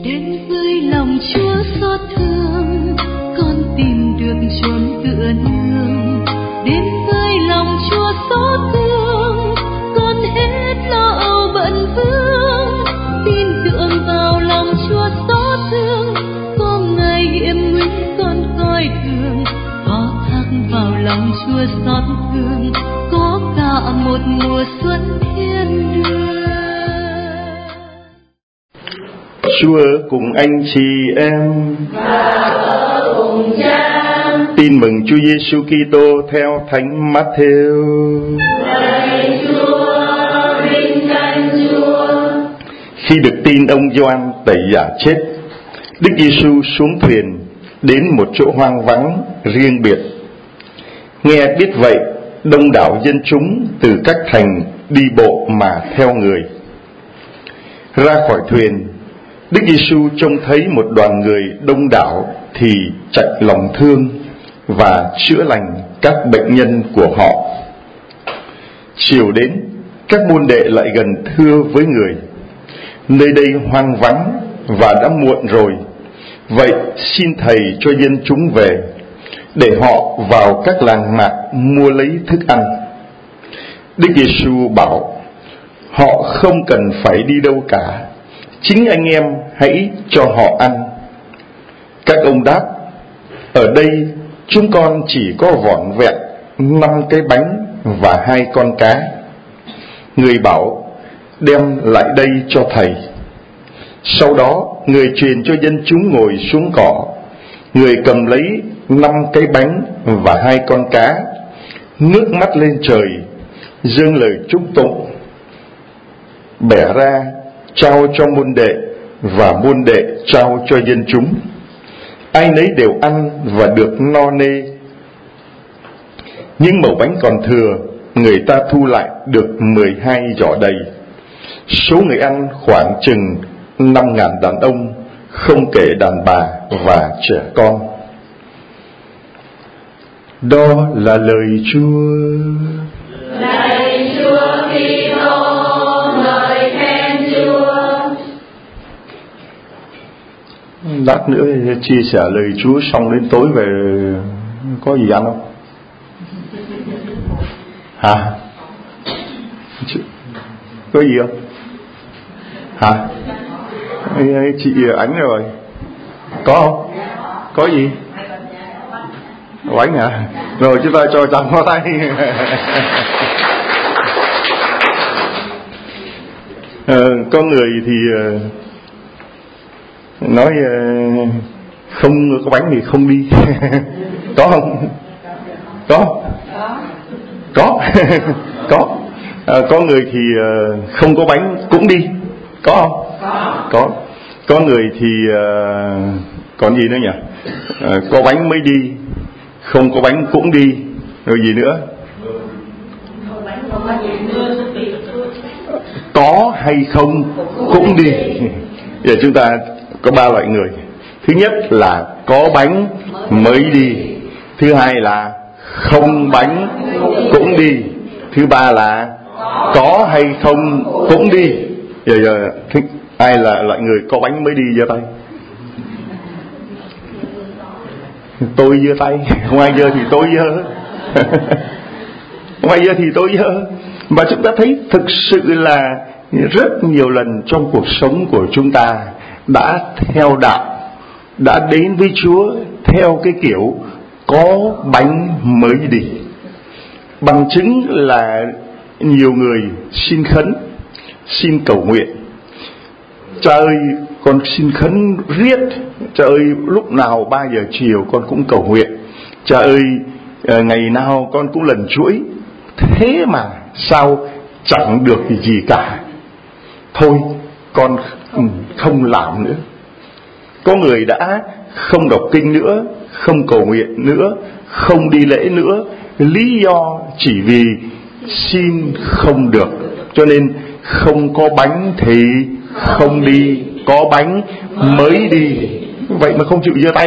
Đến với lòng Chúa xót thương, con tìm được chốn tựa nương. Đến với lòng Chúa xót thương, con hết lo âu bận vương. Tin tưởng vào lòng Chúa xót thương, có ngày hiểm nguy con coi thường. Có thác vào lòng Chúa xót thương, có cả một mùa xuân thiên đường. Chúa cùng anh chị em và ở cùng cha. Tin mừng Chúa Giêsu Kitô theo Thánh Matthew. Lạy Chúa, vinh danh Chúa. Khi được tin ông Gioan Tẩy Giả chết, Đức Giêsu xuống thuyền đến một chỗ hoang vắng riêng biệt. Nghe biết vậy, đông đảo dân chúng từ các thành đi bộ mà theo người. Ra khỏi thuyền, Đức Giêsu trông thấy một đoàn người đông đảo thì chạnh lòng thương và chữa lành các bệnh nhân của họ. Chiều đến, các môn đệ lại gần thưa với người: nơi đây hoang vắng và đã muộn rồi, vậy xin Thầy cho dân chúng về, để họ vào các làng mạc mua lấy thức ăn. Đức Giêsu bảo: họ không cần phải đi đâu cả, chính anh em hãy cho họ ăn. Các ông đáp: ở đây chúng con chỉ có vỏn vẹn 5 cái bánh và 2 con cá. Người bảo: đem lại đây cho Thầy. Sau đó người truyền cho dân chúng ngồi xuống cỏ. Người cầm lấy 5 cái bánh và 2 con cá, ngước mắt lên trời, dâng lời chúc tụng, bẻ ra trao cho môn đệ, và môn đệ trao cho dân chúng. Ai nấy đều ăn và được no nê. Nhưng mẩu bánh còn thừa, người ta thu lại được 12 giỏ đầy. Số người ăn khoảng chừng 5.000 đàn ông, không kể đàn bà và trẻ con. Đó là lời Chúa. Lạy Chúa Kitô, ngợi khen Chúa. Lát nữa chia sẻ lời Chúa xong đến tối về có gì ăn không? Hả? Có gì không? Hả? Chị Ánh rồi. Có không? Có gì? Bánh hả? Rồi chúng ta cho chàng hoa tay. Có người thì nói không có bánh thì không đi. Có không? Có. Có. Có người thì không có bánh cũng đi. Có không? Có. Có người thì còn gì nữa nhỉ? Có bánh mới đi, không có bánh cũng đi. Rồi gì nữa? Có hay không cũng đi. Giờ chúng ta có 3 loại người. Thứ nhất là có bánh mới đi. Thứ hai là không bánh cũng đi. Thứ ba là có hay không cũng đi. Giờ ai là loại người có bánh mới đi giơ tay? Tôi giơ tay. Không ai giơ thì tôi giơ. Không ai giơ thì tôi giơ. Mà chúng ta thấy thực sự là rất nhiều lần trong cuộc sống của chúng ta đã theo đạo, đã đến với Chúa theo cái kiểu có bánh mới đi. Bằng chứng là nhiều người xin khấn, xin cầu nguyện: Cha ơi, con xin khấn riết. Cha ơi, lúc nào 3 giờ chiều con cũng cầu nguyện. Cha ơi, ngày nào con cũng lần chuỗi. Thế mà sao chẳng được gì cả. Thôi con không làm nữa. Có người đã không đọc kinh nữa, không cầu nguyện nữa, không đi lễ nữa. Lý do chỉ vì xin không được, cho nên không có bánh thì không đi, có bánh mới đi. Vậy mà không chịu giơ tay.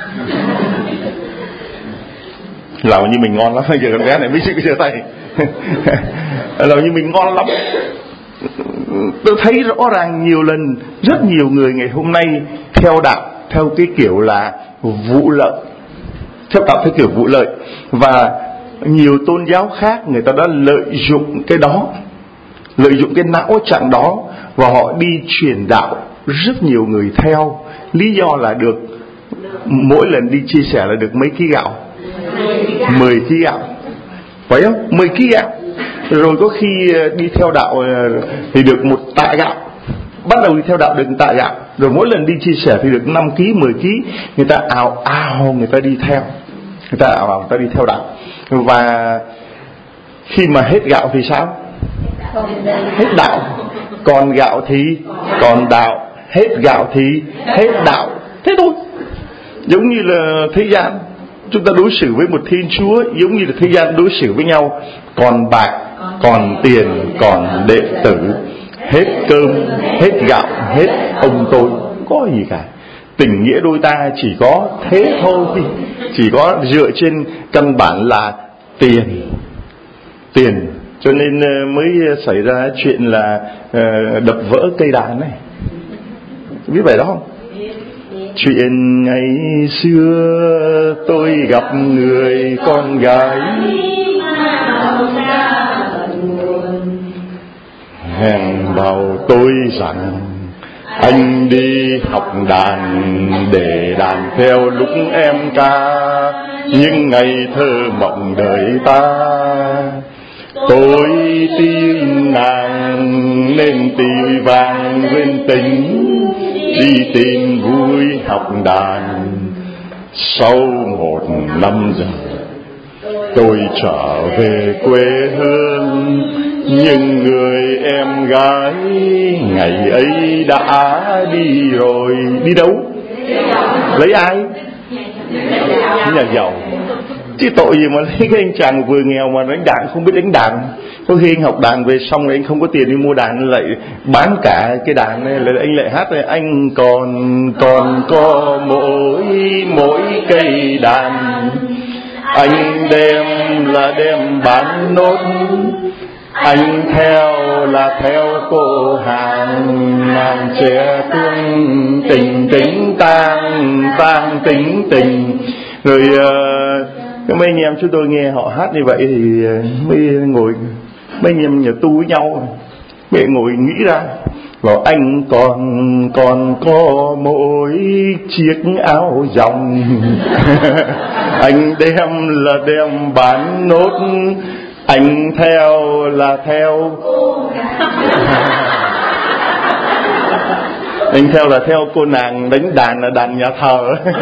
Làm như mình ngon lắm. Bây giờ con bé này mới chịu giơ tay. Làm như mình ngon lắm. tôi thấy rõ ràng nhiều lần, rất nhiều người ngày hôm nay theo đạo theo cái kiểu là vụ lợi, theo đạo theo kiểu vụ lợi, và nhiều tôn giáo khác người ta đã lợi dụng cái đó, lợi dụng cái não trạng đó, và họ đi truyền đạo, rất nhiều người theo. Lý do là được mỗi lần đi chia sẻ là được mấy ký gạo, 10 ký gạo, phải không? 10 ký gạo. Rồi có khi đi theo đạo thì được 1 tạ gạo. Bắt đầu đi theo đạo được 1 tạ gạo, rồi mỗi lần đi chia sẻ thì được 5 ký, 10 ký. Người ta ào ào người ta đi theo, người ta ào ào người ta đi theo đạo. Và khi mà hết gạo thì sao? Hết đạo. Còn gạo thì còn đạo, hết gạo thì hết đạo. Thế thôi. Giống như là thế gian, chúng ta đối xử với một Thiên Chúa giống như là thế gian đối xử với nhau. Còn bạc, còn tiền, còn đệ tử, hết cơm, hết gạo, hết ông tôi, không có gì cả. Tình nghĩa đôi ta chỉ có thế thôi, chỉ có dựa trên căn bản là tiền. Cho nên mới xảy ra chuyện là đập vỡ cây đàn này. Biết vậy đó không? Chuyện ngày xưa tôi gặp người con gái, hẹn bảo tôi rằng anh đi học đàn để đàn theo lúc em ca những ngày thơ mộng đời ta. Tôi tin nàng nên tì vàng quên tình, đi tìm vui học đàn. Sau 1 năm rồi tôi trở về quê hương, nhưng người em gái ngày ấy đã đi rồi. Đi đâu? Lấy ai? Nhà giàu. Chứ tội gì mà lấy cái anh chàng vừa nghèo mà đánh đàn không biết đánh đàn. Có khi anh học đàn về xong rồi anh không có tiền đi mua đàn, lại bán cả cái đàn này, lại anh lại hát này: anh còn có mỗi cây đàn, anh đem bán nốt, anh theo cô hàng trẻ tương tình tang tình. Rồi mấy anh em chúng tôi nghe họ hát như vậy thì mới ngồi, mấy anh em nhà tu với nhau, mới ngồi nghĩ ra, bảo anh còn có mỗi chiếc áo dòng anh đem bán nốt, anh theo anh theo cô nàng đánh đàn là đàn nhà thờ.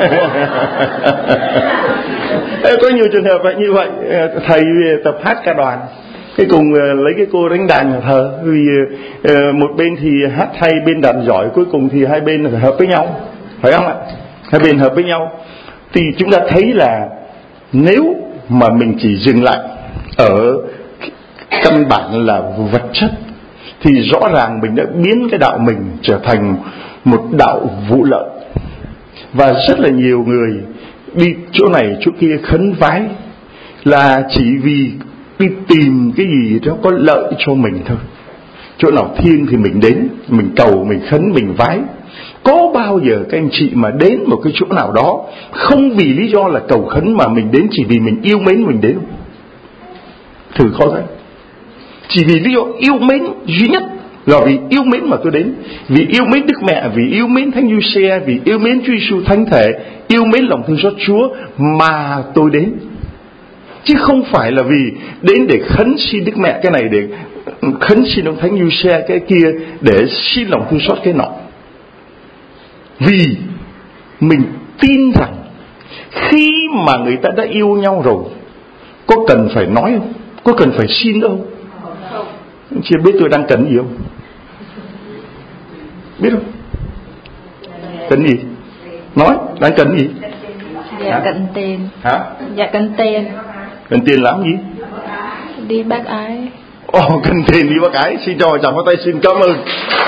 Có nhiều trường hợp như vậy. Thầy tập hát ca đoàn, cái cùng lấy cái cô đánh đàn nhà thờ, vì một bên thì hát hay, bên đàn giỏi, cuối cùng thì hai bên phải hợp với nhau, phải không ạ? Hai bên hợp với nhau. Thì chúng ta thấy là nếu mà mình chỉ dừng lại ở căn bản là vật chất thì rõ ràng mình đã biến cái đạo mình trở thành một đạo vụ lợi. Và rất là nhiều người đi chỗ này chỗ kia khấn vái là chỉ vì đi tìm cái gì đó có lợi cho mình thôi. Chỗ nào thiêng thì mình đến, mình cầu, mình khấn, mình vái. Có bao giờ các anh chị mà đến một cái chỗ nào đó không vì lý do là cầu khấn mà mình đến chỉ vì mình yêu mến mình đến không? Thử khó ra. Chỉ vì lý do yêu mến duy nhất là vì yêu mến mà tôi đến, vì yêu mến Đức Mẹ, vì yêu mến Thánh Giuse, vì yêu mến Chúa Giêsu Thánh Thể, yêu mến lòng thương xót Chúa mà tôi đến. Chứ không phải là vì đến để khấn xin Đức Mẹ cái này, để khấn xin ông Thánh Giuse cái kia, để xin lòng thương xót cái nọ. Vì mình tin rằng khi mà người ta đã yêu nhau rồi, có cần phải nói không? Có cần phải xin đâu? Chị biết tôi đang cần gì không? Biết không? Cần gì? Nói, đang cần gì? Dạ cần tiền. Hả? Dạ cần tiền. Cần tiền làm gì? Đi bác ái. Cần tiền đi bác ái. Xin cho chàng có tay xin cảm ơn.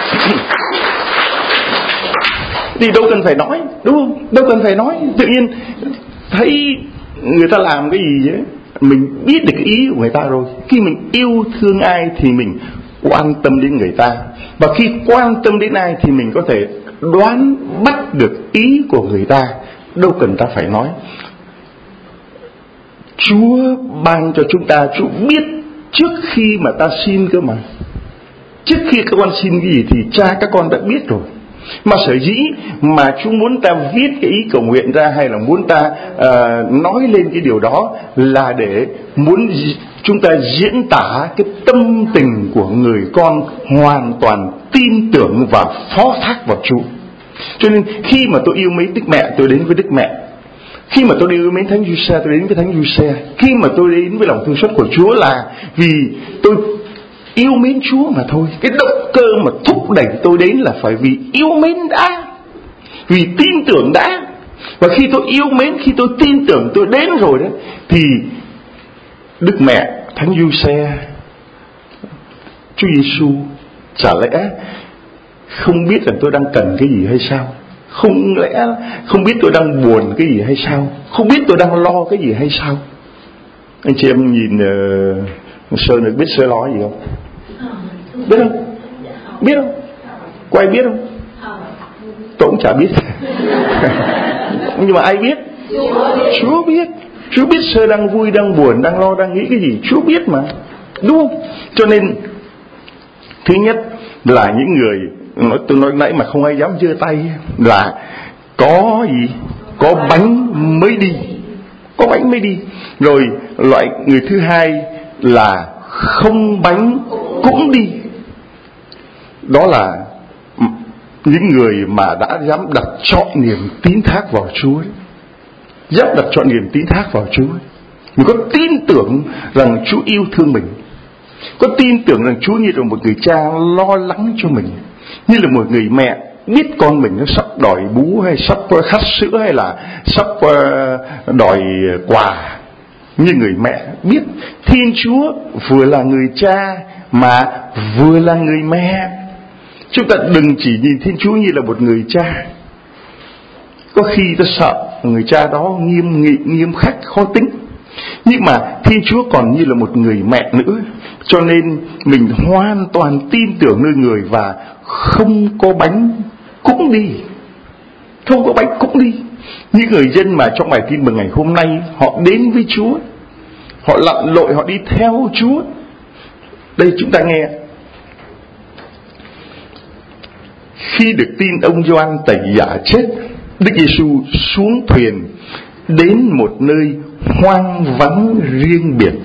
Thì đâu cần phải nói, đúng không? Đâu cần phải nói. Tự nhiên thấy người ta làm cái gì ấy, mình biết được cái ý của người ta rồi. Khi mình yêu thương ai thì mình quan tâm đến người ta. Và khi quan tâm đến ai thì mình có thể đoán bắt được ý của người ta, đâu cần ta phải nói. Chúa ban cho chúng ta, Chúa biết trước khi mà ta xin cơ mà. Trước khi các con xin cái gì thì cha các con đã biết rồi. Mà sở dĩ mà Chúa muốn ta viết cái ý cầu nguyện ra, hay là muốn ta nói lên cái điều đó, là để muốn chúng ta diễn tả cái tâm tình của người con hoàn toàn tin tưởng và phó thác vào Chúa. Cho nên khi mà tôi yêu mến Đức Mẹ, tôi đến với Đức Mẹ. Khi mà tôi yêu mến Thánh Giuse, tôi đến với Thánh Giuse. Khi mà tôi đến với lòng thương xót của Chúa là vì tôi yêu mến Chúa mà thôi. Cái động cơ mà thúc đẩy tôi đến là phải vì yêu mến đã, vì tin tưởng đã. Và khi tôi yêu mến, khi tôi tin tưởng, tôi đến rồi đó, thì Đức Mẹ, Thánh Giuse, Chúa Giêsu chả lẽ không biết rằng tôi đang cần cái gì hay sao? Không biết tôi đang buồn cái gì hay sao? Không biết tôi đang lo cái gì hay sao? Anh chị em nhìn Sơn được biết Sơn lo gì không? Biết không? Biết không? Có ai biết không? Tôi cũng chả biết. Nhưng mà ai biết? Chúa biết. Chúa biết Sơn đang vui, đang buồn, đang lo, đang nghĩ cái gì. Chúa biết mà, đúng không? Cho nên thứ nhất là những người, tôi nói nãy mà không ai dám giơ tay, là có gì? Có bánh mới đi. Có bánh mới đi. Rồi loại người thứ hai là không bánh cũng đi. Đó là những người mà đã dám đặt trọn niềm tín thác vào Chúa ấy. Dám đặt trọn niềm tín thác vào Chúa ấy. Mình có tin tưởng rằng Chúa yêu thương mình, có tin tưởng rằng Chúa như là một người cha lo lắng cho mình, như là một người mẹ biết con mình nó sắp đòi bú, hay sắp khát sữa, hay là sắp đòi quà. Như người mẹ biết Thiên Chúa vừa là người cha mà vừa là người mẹ. Chúng ta đừng chỉ nhìn Thiên Chúa như là một người cha. Có khi ta sợ người cha đó nghiêm nghị, nghiêm khắc, khó tính. Nhưng mà Thiên Chúa còn như là một người mẹ nữa. Cho nên mình hoàn toàn tin tưởng nơi người, và không có bánh cũng đi. Không có bánh cũng đi. Những người dân mà trong bài tin mừng ngày hôm nay, họ đến với Chúa, họ lặn lội, họ đi theo Chúa. Đây chúng ta nghe. Khi được tin ông Gioan Tẩy Giả chết, Đức Giêsu xuống thuyền đến một nơi hoang vắng riêng biệt.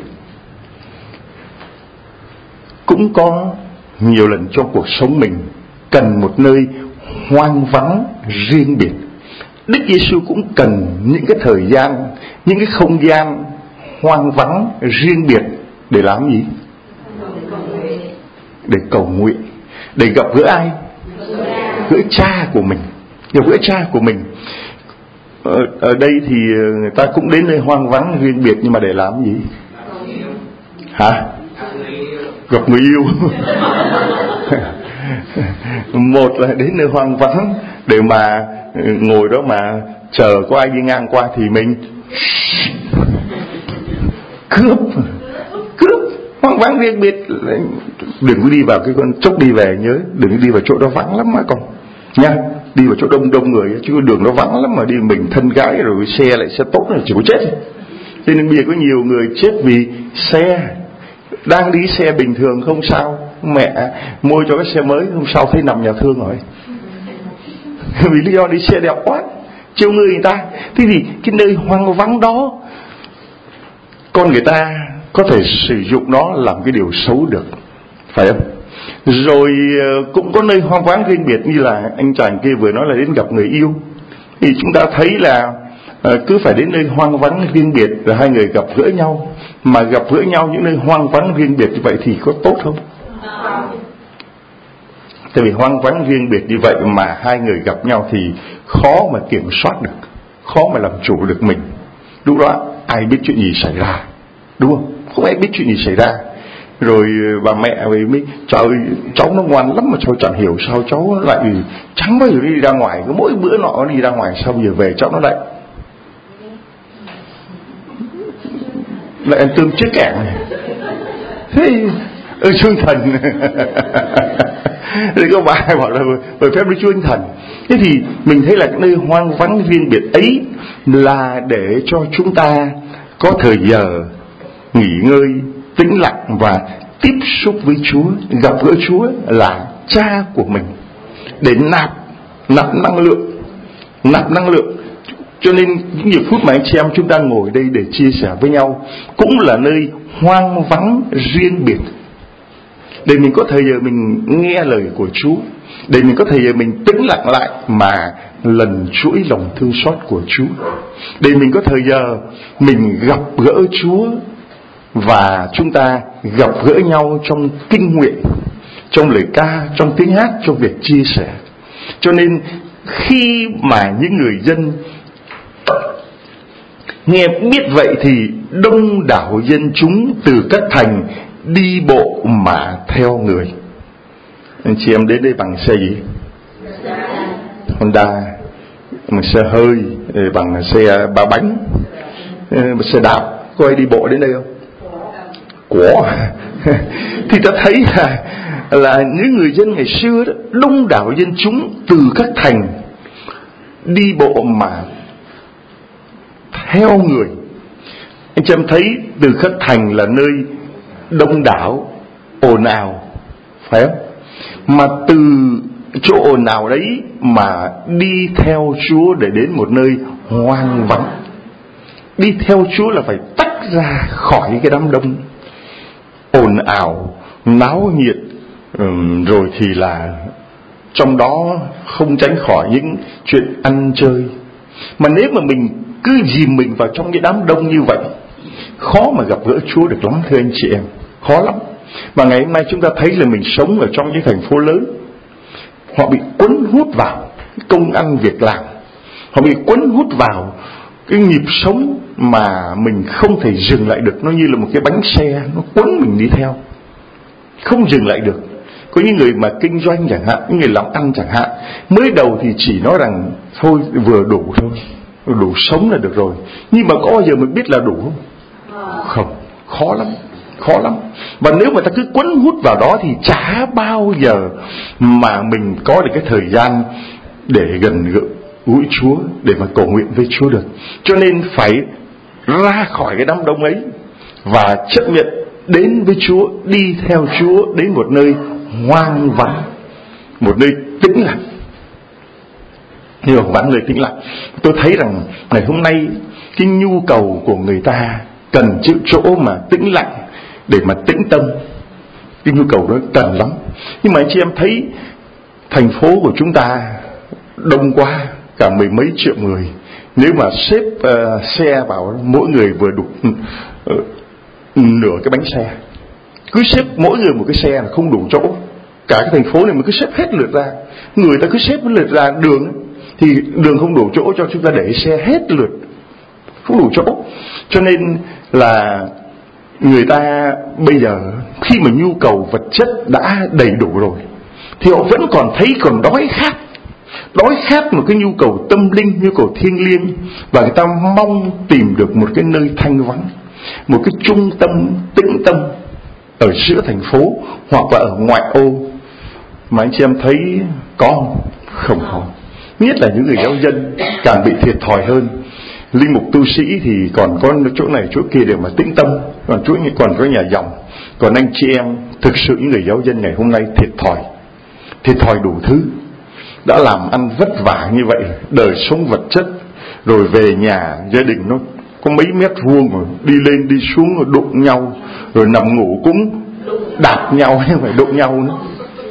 Cũng có nhiều lần trong cuộc sống mình cần một nơi hoang vắng riêng biệt. Đức Giêsu cũng cần những cái thời gian, những cái không gian hoang vắng riêng biệt để làm gì? Để cầu nguyện. Để gặp gỡ ai? Gỡ cha của mình. Gặp gỡ cha của mình. Ở đây thì người ta cũng đến nơi hoang vắng riêng biệt, nhưng mà để làm gì? Hả? Gặp người yêu. Một là đến nơi hoang vắng để mà ngồi đó mà chờ có ai đi ngang qua thì mình cướp. Hoang vắng riêng biệt. Đừng có đi vào cái con chốc đi về, nhớ đừng có đi vào chỗ đó vắng lắm mà con nha. Đi vào chỗ đông người, chứ đường nó vắng lắm mà đi mình thân gái rồi xe lại xe tốt là chỉ có chết. Cho nên bây giờ có nhiều người chết vì xe. Đang đi xe bình thường không sao, mẹ mua cho cái xe mới hôm sau thấy nằm nhà thương rồi. Vì lý do đi xe đẹp quá, chiều người ta. Thế thì cái nơi hoang vắng đó, con người ta có thể sử dụng nó làm cái điều xấu được, phải không? Rồi cũng có nơi hoang vắng riêng biệt, như là anh chàng kia vừa nói là đến gặp người yêu. Thì chúng ta thấy là cứ phải đến nơi hoang vắng riêng biệt rồi hai người gặp gỡ nhau. Mà gặp gỡ nhau những nơi hoang vắng riêng biệt như vậy thì có tốt không? Tại vì hoang vắng riêng biệt như vậy mà hai người gặp nhau thì khó mà kiểm soát được, khó mà làm chủ được mình. Lúc đó ai biết chuyện gì xảy ra, đúng không? Không ai biết chuyện gì xảy ra. Rồi bà mẹ mới trời ơi, cháu nó ngoan lắm mà cháu chẳng hiểu sao cháu lại chẳng bao giờ đi ra ngoài. Cứ mỗi bữa nọ nó đi ra ngoài, sau giờ về cháu nó lại ăn cơm chết cạn này. Thế Chúa Thánh Thần. Thì có bài bảo là bởi phép Đức Chúa Thánh Thần. Thế thì mình thấy là cái nơi hoang vắng riêng biệt ấy là để cho chúng ta có thời giờ nghỉ ngơi, tĩnh lặng và tiếp xúc với Chúa, gặp gỡ Chúa là Cha của mình, để nạp năng lượng. Cho nên những nhiều phút mà anh chị em chúng ta ngồi đây để chia sẻ với nhau cũng là nơi hoang vắng riêng biệt, để mình có thời giờ mình nghe lời của Chúa, để mình có thời giờ mình tĩnh lặng lại mà lần chuỗi lòng thương xót của Chúa, để mình có thời giờ mình gặp gỡ Chúa và chúng ta gặp gỡ nhau trong kinh nguyện, trong lời ca, trong tiếng hát, trong việc chia sẻ. Cho nên khi mà những người dân nghe biết vậy thì đông đảo dân chúng từ các thành đi bộ mà theo người. Anh chị em đến đây bằng xe gì? Honda, bằng xe hơi, bằng xe ba bánh, xe đạp. Có ai đi bộ đến đây không? Có. Thì ta thấy là những người dân ngày xưa đó, đông đảo dân chúng từ các thành đi bộ mà theo người. Anh chị em thấy từ các thành là nơi đông đảo, ồn ào, phải không? Mà từ chỗ ồn ào đấy mà đi theo Chúa để đến một nơi hoang vắng. Đi theo Chúa là phải tách ra khỏi cái đám đông ồn ào, náo nhiệt, rồi thì là trong đó không tránh khỏi những chuyện ăn chơi. Mà nếu mà mình cứ dìm mình vào trong cái đám đông như vậy, khó mà gặp gỡ Chúa được lắm, thưa anh chị em, khó lắm. Và ngày hôm nay chúng ta thấy là mình sống ở trong những thành phố lớn, họ bị cuốn hút vào công ăn việc làm, họ bị cuốn hút vào cái nhịp sống mà mình không thể dừng lại được. Nó như là một cái bánh xe, nó cuốn mình đi theo, không dừng lại được. Có những người mà kinh doanh chẳng hạn, những người làm ăn chẳng hạn, mới đầu thì chỉ nói rằng thôi vừa đủ thôi, đủ sống là được rồi. Nhưng mà có bao giờ mình biết là đủ không? Không, khó lắm. Và nếu mà ta cứ quấn hút vào đó thì chả bao giờ mà mình có được cái thời gian để gần gũi Chúa, để mà cầu nguyện với Chúa được. Cho nên phải ra khỏi cái đám đông ấy và chấp nhận đến với Chúa, đi theo Chúa đến một nơi hoang vắng, một nơi tĩnh lặng. Nhiều vắng nơi tĩnh lặng. Tôi thấy rằng ngày hôm nay cái nhu cầu của người ta cần chịu chỗ mà tĩnh lặng để mà tĩnh tâm. Cái nhu cầu đó cần lắm. Nhưng mà anh chị em thấy thành phố của chúng ta đông quá, cả mười mấy triệu người. Nếu mà xếp xe vào, mỗi người vừa đủ nửa cái bánh xe. Cứ xếp mỗi người một cái xe là không đủ chỗ. Cả cái thành phố này mà cứ xếp hết lượt ra, người ta cứ xếp lượt ra đường thì đường không đủ chỗ cho chúng ta để xe hết lượt, không đủ chỗ. Cho nên là người ta bây giờ khi mà nhu cầu vật chất đã đầy đủ rồi thì họ vẫn còn thấy còn đói khát một cái nhu cầu tâm linh, nhu cầu thiêng liêng, và người ta mong tìm được một cái nơi thanh vắng, một cái trung tâm tĩnh tâm ở giữa thành phố hoặc là ở ngoại ô. Mà anh chị em thấy có không có? Nhất là những người giáo dân càng bị thiệt thòi hơn. Linh mục tu sĩ thì còn có chỗ này chỗ kia để mà tĩnh tâm, còn có nhà dòng. Còn anh chị em thực sự những người giáo dân ngày hôm nay thiệt thòi đủ thứ, đã làm ăn vất vả như vậy, đời sống vật chất, rồi về nhà gia đình nó có mấy mét vuông rồi đi lên đi xuống rồi đụng nhau, rồi nằm ngủ cũng đạp nhau hay phải đụng nhau nữa.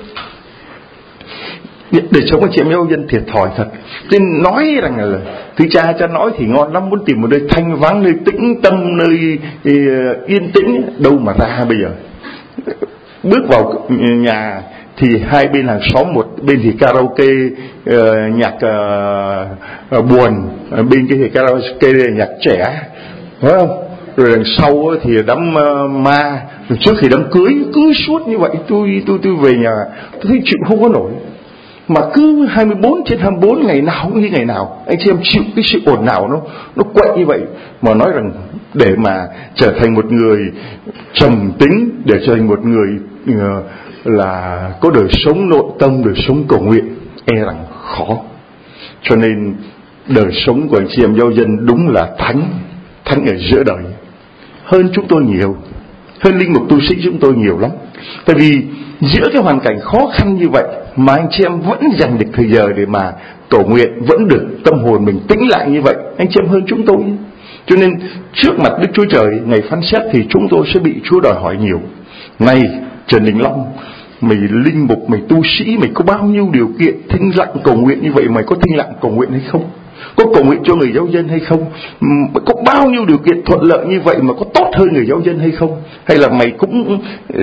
Để sống anh chị em giáo dân thiệt thòi thật. Nên nói rằng là thứ cha nói thì ngon lắm, muốn tìm một nơi thanh vắng, nơi tĩnh tâm, nơi yên tĩnh, đâu mà ra bây giờ. Bước vào nhà thì hai bên hàng xóm, một bên thì karaoke nhạc buồn, bên kia thì karaoke nhạc trẻ, phải không? Rồi đằng sau thì đám ma, rồi trước thì đám cưới, cứ suốt như vậy. Tôi về nhà tôi thấy chịu không có nổi. Mà cứ 24/24 ngày nào cũng như ngày nào. Anh chị em chịu cái sự ồn ào nó quậy như vậy. Mà nói rằng để mà trở thành một người trầm tính, để trở thành một người là có đời sống nội tâm, đời sống cầu nguyện e rằng khó. Cho nên đời sống của anh chị em giáo dân đúng là thánh ở giữa đời, hơn chúng tôi nhiều, hơn linh mục tu sĩ chúng tôi nhiều lắm. Tại vì giữa cái hoàn cảnh khó khăn như vậy mà anh chị em vẫn dành được thời giờ để mà cầu nguyện, vẫn được tâm hồn mình tĩnh lại như vậy, anh chị em hơn chúng tôi. Cho nên trước mặt Đức Chúa Trời ngày phán xét thì chúng tôi sẽ bị Chúa đòi hỏi nhiều. Này Trần Đình Long, mày linh mục, mày tu sĩ, mày có bao nhiêu điều kiện thinh lặng cầu nguyện như vậy, mày có thinh lặng cầu nguyện hay không? Có cầu nguyện cho người giáo dân hay không? Có bao nhiêu điều kiện thuận lợi như vậy mà có tốt hơn người giáo dân hay không? Hay là mày cũng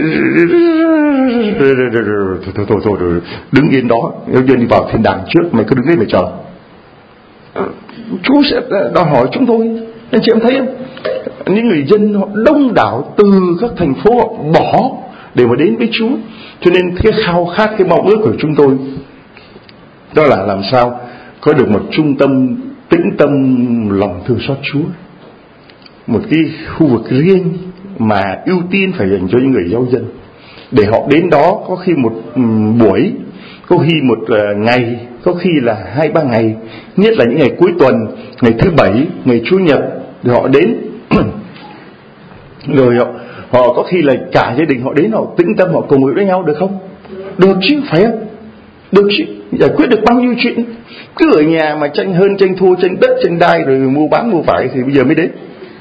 thôi đứng yên đó, giáo dân đi vào thiên đàng trước, mày cứ đứng đấy mà chờ. Chúa sẽ đòi hỏi chúng tôi. Anh chị em thấy không? Những người dân họ đông đảo từ các thành phố họ bỏ để mà đến với Chúa. Cho nên cái khao khát, cái mong ước của chúng tôi đó là làm sao có được một trung tâm tĩnh tâm lòng thương xót Chúa, một cái khu vực riêng mà ưu tiên phải dành cho những người giáo dân, để họ đến đó có khi một buổi, có khi một ngày, có khi là 2-3 ngày, nhất là những ngày cuối tuần, ngày thứ Bảy, ngày Chủ nhật, thì họ đến rồi họ có khi là cả gia đình họ đến, họ tĩnh tâm, họ cùng với nhau, được không? Được chứ, phải không? Được chứ, giải quyết được bao nhiêu chuyện. Cứ ở nhà mà tranh hơn, tranh thua, tranh đất, tranh đai, rồi mua bán mua vải thì bây giờ mới đến.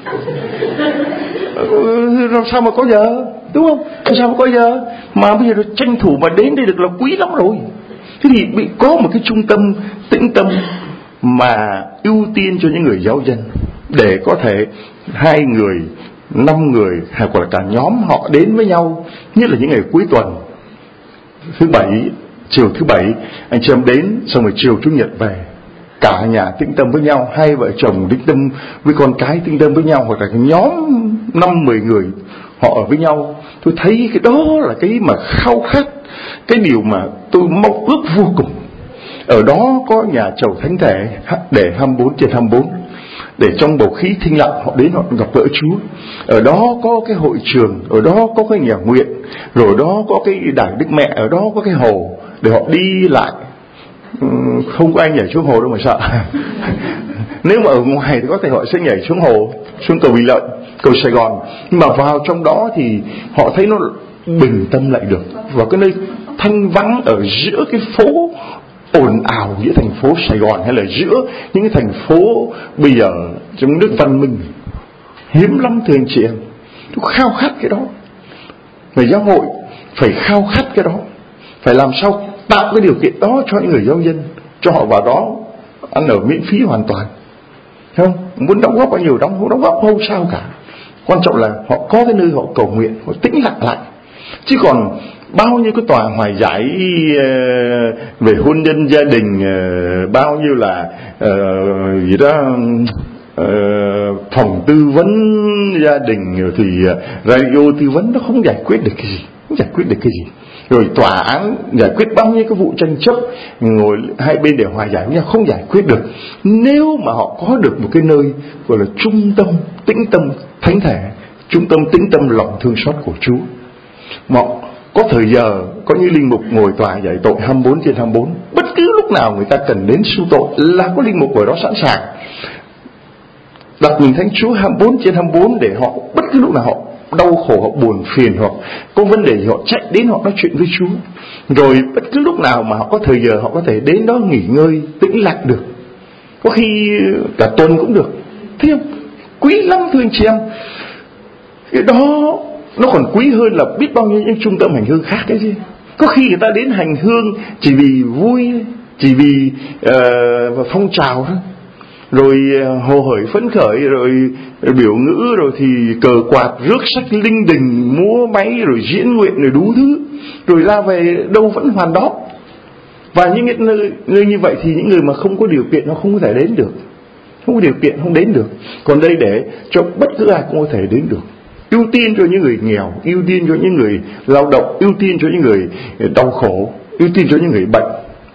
Làm sao mà có giờ, đúng không? Làm sao mà có giờ. Mà bây giờ tranh thủ mà đến đây được là quý lắm rồi. Thế thì bị có một cái trung tâm tĩnh tâm mà ưu tiên cho những người giáo dân, để có thể 2 người, 5 người hoặc là cả nhóm họ đến với nhau, nhất là những ngày cuối tuần, thứ Bảy, chiều thứ Bảy anh chị em đến, xong rồi chiều Chủ nhật về, cả nhà tĩnh tâm với nhau, 2 vợ chồng tĩnh tâm với con cái tĩnh tâm với nhau, hoặc là nhóm 5-10 người họ ở với nhau. Tôi thấy cái đó là cái mà khao khát, cái điều mà tôi mong ước vô cùng. Ở đó có nhà chầu thánh thể để 24/24, để trong bầu khí thinh lặng họ đến, họ gặp gỡ Chúa. Ở đó có cái hội trường, ở đó có cái nhà nguyện, rồi ở đó có cái đài Đức Mẹ, ở đó có cái hồ để họ đi lại. Không có ai nhảy xuống hồ đâu mà sợ. Nếu mà ở ngoài thì có thể họ sẽ nhảy xuống hồ, xuống cầu Bình Lợi, cầu Sài Gòn. Nhưng mà vào trong đó thì họ thấy nó bình tâm lại được. Và cái nơi thanh vắng ở giữa cái phố ồn ào giữa thành phố Sài Gòn, hay là giữa những cái thành phố bây giờ trong nước văn minh, hiếm lắm thưa anh chị em. Tôi khao khát cái đó. Người giáo hội phải khao khát cái đó, phải làm sao tạo cái điều kiện đó cho những người giáo dân, cho họ vào đó ăn ở miễn phí hoàn toàn, không? Muốn đóng góp bao nhiêu đóng, không đóng góp không sao cả. Quan trọng là họ có cái nơi họ cầu nguyện, họ tĩnh lặng lại. Chứ còn bao nhiêu cái tòa hòa giải về hôn nhân gia đình, bao nhiêu là gì đó, phòng tư vấn gia đình, thì radio tư vấn, nó không giải quyết được cái gì, không giải quyết được cái gì. Rồi tòa án giải quyết bao nhiêu cái vụ tranh chấp, ngồi hai bên để hòa giải với nhau, không giải quyết được. Nếu mà họ có được một cái nơi gọi là trung tâm tĩnh tâm thánh thể, trung tâm tĩnh tâm lòng thương xót của Chúa, mà có thời giờ, có những linh mục ngồi tòa giải tội 24/24, bất cứ lúc nào người ta cần đến sưu tội là có linh mục ở đó sẵn sàng đặt mình Thánh Chúa 24/24, để họ bất cứ lúc nào họ đau khổ, họ buồn phiền, hoặc có vấn đề gì họ chạy đến, họ nói chuyện với Chúa. Rồi bất cứ lúc nào mà họ có thời giờ, họ có thể đến đó nghỉ ngơi, tĩnh lặng được, có khi cả tuần cũng được. Thấy không? Quý lắm thưa anh chị em. Cái đó nó còn quý hơn là biết bao nhiêu những trung tâm hành hương khác đấy chứ. Có khi người ta đến hành hương chỉ vì vui, chỉ vì phong trào thôi, rồi hồ hởi phấn khởi, rồi biểu ngữ, rồi thì cờ quạt, rước sách linh đình, múa máy, rồi diễn nguyện, rồi đủ thứ, rồi ra về đâu vẫn hoàn đó. Và những nơi như vậy thì những người mà không có điều kiện nó không có thể đến được, không có điều kiện không đến được. Còn đây để cho bất cứ ai cũng có thể đến được. Ưu tiên cho những người nghèo, ưu tiên cho những người lao động, ưu tiên cho những người đau khổ, ưu tiên cho những người bệnh.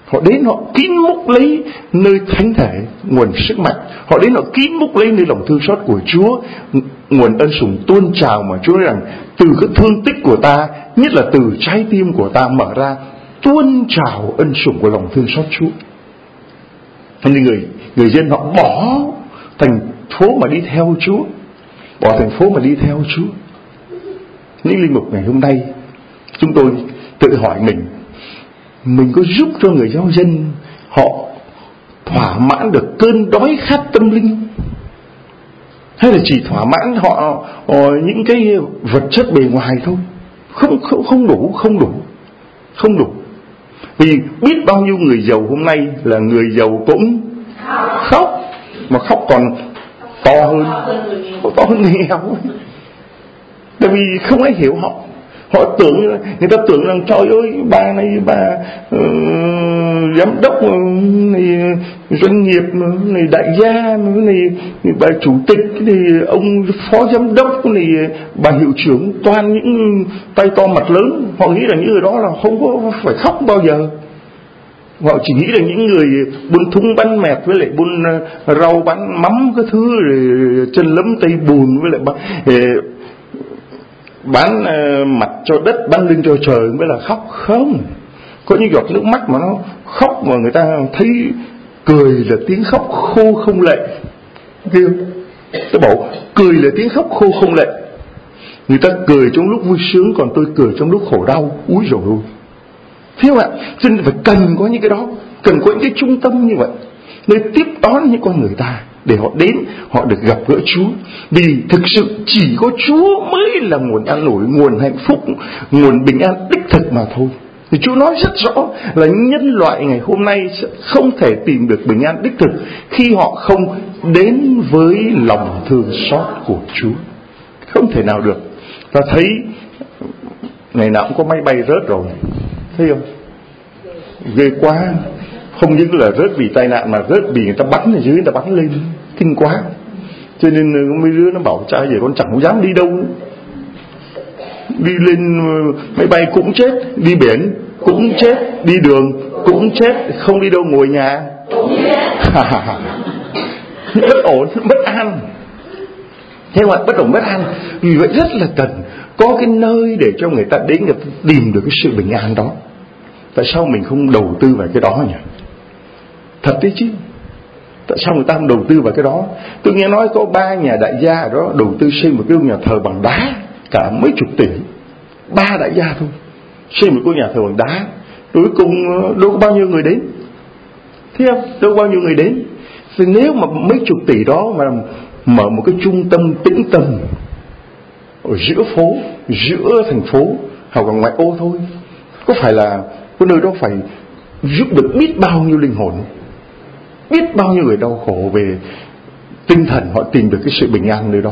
Họ đến họ kín múc lấy nơi thánh thể, nguồn sức mạnh. Họ đến họ kín múc lấy nơi lòng thương xót của Chúa, nguồn ân sủng tuôn trào mà Chúa nói rằng từ cái thương tích của ta, nhất là từ trái tim của ta mở ra, tuôn trào ân sủng của lòng thương xót Chúa. Nên người dân họ bỏ thành phố mà đi theo Chúa, bỏ thành phố mà đi theo Chúa. Những linh mục ngày hôm nay, chúng tôi tự hỏi mình có giúp cho người giáo dân họ thỏa mãn được cơn đói khát tâm linh, hay là chỉ thỏa mãn họ những cái vật chất bề ngoài thôi? Không đủ. Vì biết bao nhiêu người giàu hôm nay là người giàu cũng khóc, mà khóc còn to hơn nghèo. Tại vì không ai hiểu họ. Người ta tưởng rằng trời ơi, bà này giám đốc này, doanh nghiệp này, đại gia này, bà chủ tịch này, ông phó giám đốc này, bà hiệu trưởng, toàn những tay to mặt lớn. Họ nghĩ là những người đó là không có phải khóc bao giờ. Họ chỉ nghĩ là những người buôn thúng bán mẹt, với lại buôn rau bán mắm cái thứ, rồi chân lấm tay bùn, với lại bán mặt cho đất, bán lưng cho trời mới là khóc. Không, có những giọt nước mắt mà nó khóc mà người ta thấy cười là tiếng khóc khô không lệ. Tôi bảo cười là tiếng khóc khô không lệ. Người ta cười trong lúc vui sướng, còn tôi cười trong lúc khổ đau. Úi dồi ôi, thấy không ạ? Cho nên phải cần có những cái đó, cần có những cái trung tâm như vậy, nơi tiếp đón những con người ta, để họ đến, họ được gặp gỡ Chúa. Vì thực sự chỉ có Chúa mới là nguồn an ủi, nguồn hạnh phúc, nguồn bình an đích thực mà thôi. Thì Chúa nói rất rõ là nhân loại ngày hôm nay sẽ không thể tìm được bình an đích thực khi họ không đến với lòng thương xót của Chúa. Không thể nào được. Ta thấy ngày nào cũng có máy bay rớt rồi, thấy không? Ghê quá. Không những là rớt vì tai nạn mà rớt vì người ta bắn ở dưới, người ta bắn lên, kinh quá. Cho nên mấy đứa nó bảo cha về con chẳng dám đi đâu nữa. Đi lên máy bay cũng chết, đi biển cũng chết, đi đường cũng chết, không đi đâu ngồi nhà. Bất ổn, bất an. Thế mà bất ổn, bất an. Vì vậy rất là cần có cái nơi để cho người ta đến, người ta tìm được cái sự bình an đó. Tại sao mình không đầu tư vào cái đó nhỉ? Thật đấy chứ. Tại sao người ta không đầu tư vào cái đó? Tôi nghe nói có 3 nhà đại gia ở đó đầu tư xây một cái nhà thờ bằng đá cả mấy chục tỷ. 3 đại gia thôi xây một cái nhà thờ bằng đá. Cuối cùng đâu có bao nhiêu người đến. Thấy không? Đâu có bao nhiêu người đến. Thì nếu mà mấy chục tỷ đó mà mở một cái trung tâm tĩnh tâm ở giữa phố, giữa thành phố, hoặc là ngoại ô thôi, có phải là cái nơi đó phải giúp được biết bao nhiêu linh hồn, biết bao nhiêu người đau khổ về tinh thần, họ tìm được cái sự bình an nơi đó.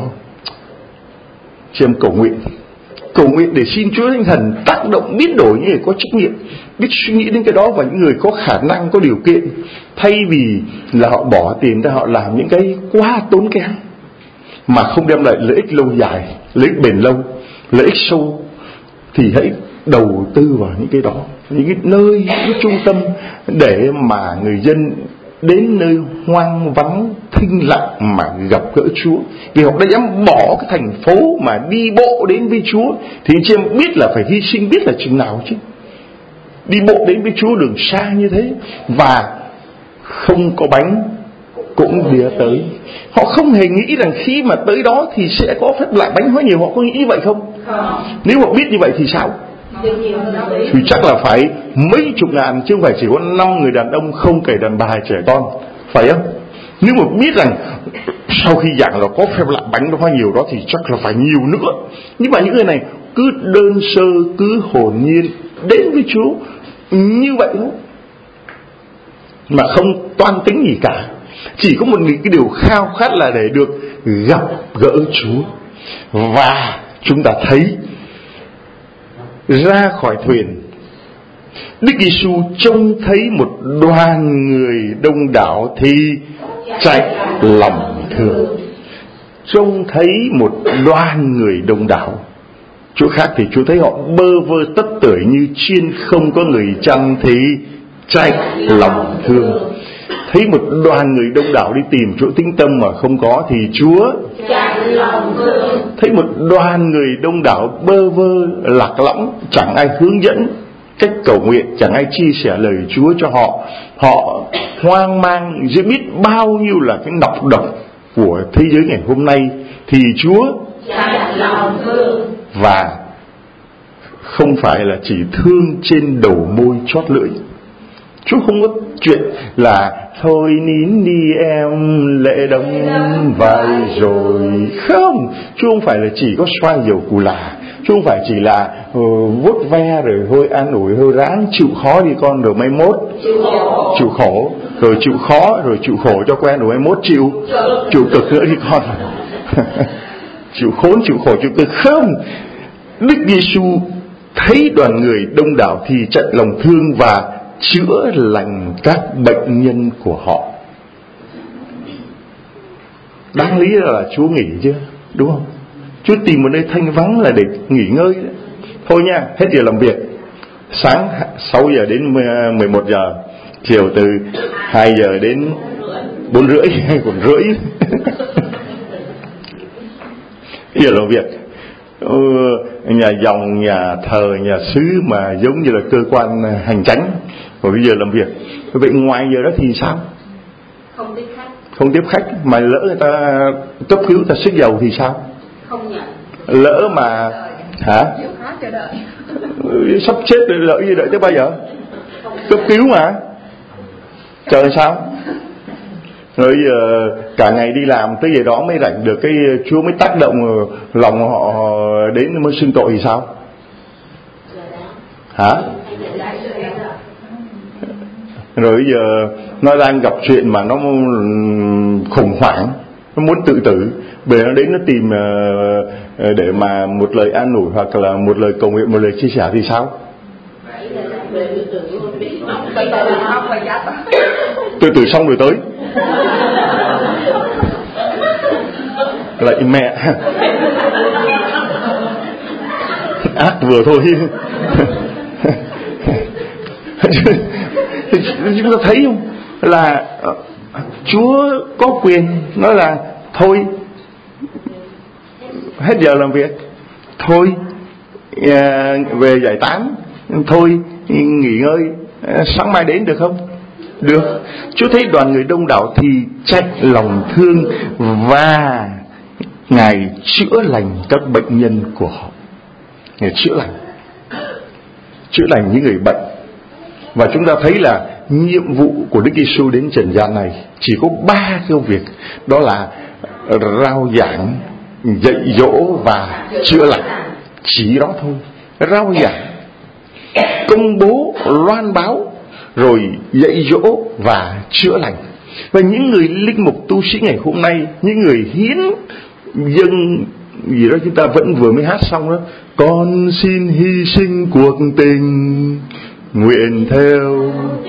Chị em cầu nguyện để xin Chúa Thánh Thần tác động biến đổi những người có trách nhiệm, biết suy nghĩ đến cái đó, và những người có khả năng, có điều kiện, thay vì là họ bỏ tiền ra họ làm những cái quá tốn kém mà không đem lại lợi ích lâu dài, lợi ích bền lâu, lợi ích sâu, thì hãy đầu tư vào những cái đó, những cái nơi, những cái trung tâm để mà người dân đến nơi hoang vắng thinh lặng mà gặp gỡ Chúa. Vì họ đã dám bỏ cái thành phố mà đi bộ đến với Chúa, thì anh chị em biết là phải hy sinh biết là chừng nào chứ. Đi bộ đến với Chúa đường xa như thế, và không có bánh cũng đĩa tới. Họ không hề nghĩ rằng khi mà tới đó thì sẽ có phép lạ bánh hóa nhiều. Họ có nghĩ như vậy không? Nếu họ biết như vậy thì sao? Thì chắc là phải mấy chục ngàn, chứ không phải chỉ có 5 người đàn ông, không kể đàn bà trẻ con, phải không? Nếu mà biết rằng sau khi giảng là có phép lạ bánh hóa nhiều đó thì chắc là phải nhiều nữa. Nhưng mà những người này cứ đơn sơ, cứ hồn nhiên đến với Chúa như vậy thôi, mà không toan tính gì cả. Chỉ có một cái điều khao khát là để được gặp gỡ Chúa. Và chúng ta thấy ra khỏi thuyền, Đức Giêsu trông thấy một đoàn người đông đảo thì chạy lòng thương. Trông thấy một đoàn người đông đảo. Chỗ khác thì Chúa thấy họ bơ vơ tất tưởi như chiên không có người chăn thì chạy lòng thương. Thấy một đoàn người đông đảo đi tìm chỗ tĩnh tâm mà không có thì Chúa chạy lòng thương. Thấy một đoàn người đông đảo bơ vơ lạc lõng, chẳng ai hướng dẫn cách cầu nguyện, chẳng ai chia sẻ lời Chúa cho họ, họ hoang mang giữa biết bao nhiêu là cái nọc độc của thế giới ngày hôm nay, thì Chúa chạy lòng thương. và không phải là chỉ thương trên đầu môi chót lưỡi. Chúa không có chuyện là thôi nín đi em, lệ đóng vai rồi. Không, Chúa không phải là chỉ có xoa dầu cù là, Chúa không phải chỉ là vuốt ve rồi thôi an ủi, thôi ráng chịu khó đi con, rồi mai mốt chịu khổ, rồi chịu khó, rồi chịu khổ cho quen, rồi mai mốt chịu cực nữa đi con. Chịu khốn, chịu khổ, chịu cực. Không, Đức Giêsu thấy đoàn người đông đảo thì chạy lòng thương và chữa lành các bệnh nhân của họ. Đáng lý là Chúa nghỉ chưa, đúng không? Chúa tìm một nơi thanh vắng là để nghỉ ngơi đấy. Thôi nha, hết giờ làm việc. Sáng 6 giờ đến 11 giờ, chiều từ 2 giờ đến 4 rưỡi hay còn rưỡi. Giờ làm việc. Nhà dòng, nhà thờ, nhà xứ mà giống như là cơ quan hành chánh, rồi bây giờ làm việc. Vậy ngoài giờ đó thì sao? Không tiếp khách. Mà lỡ người ta cấp cứu, người ta xích dầu thì sao? Không nhận. Lỡ mà sắp chết rồi, đợi gì đợi tới bao giờ? Cấp cứu mà chờ sao? Rồi giờ cả ngày đi làm tới giờ đó mới rảnh được, cái Chúa mới tác động lòng họ đến mới xưng tội thì sao? Hả? Rồi bây giờ nó đang gặp chuyện mà nó khủng hoảng, nó muốn tự tử, bây giờ nó đến nó tìm để mà một lời an ủi hoặc là một lời cầu nguyện, một lời chia sẻ thì sao? Tự tử xong rồi tới lại mẹ ác vừa thôi. Chúng ta thấy không là Chúa có quyền nói là thôi hết giờ làm việc, thôi về giải tán, thôi nghỉ ngơi, sáng mai đến được không? Được. Chúa thấy đoàn người đông đảo thì chạy lòng thương và Ngài chữa lành các bệnh nhân của họ. Ngài chữa lành những người bệnh. Và chúng ta thấy là nhiệm vụ của Đức Giêsu đến trần gian này chỉ có 3 công việc, đó là rao giảng, dạy dỗ và chữa lành. Chỉ đó thôi. Rao giảng, công bố, loan báo, rồi dạy dỗ và chữa lành. Và những người linh mục tu sĩ ngày hôm nay, những người hiến dâng gì đó chúng ta vẫn vừa mới hát xong đó, con xin hy sinh cuộc tình, nguyện theo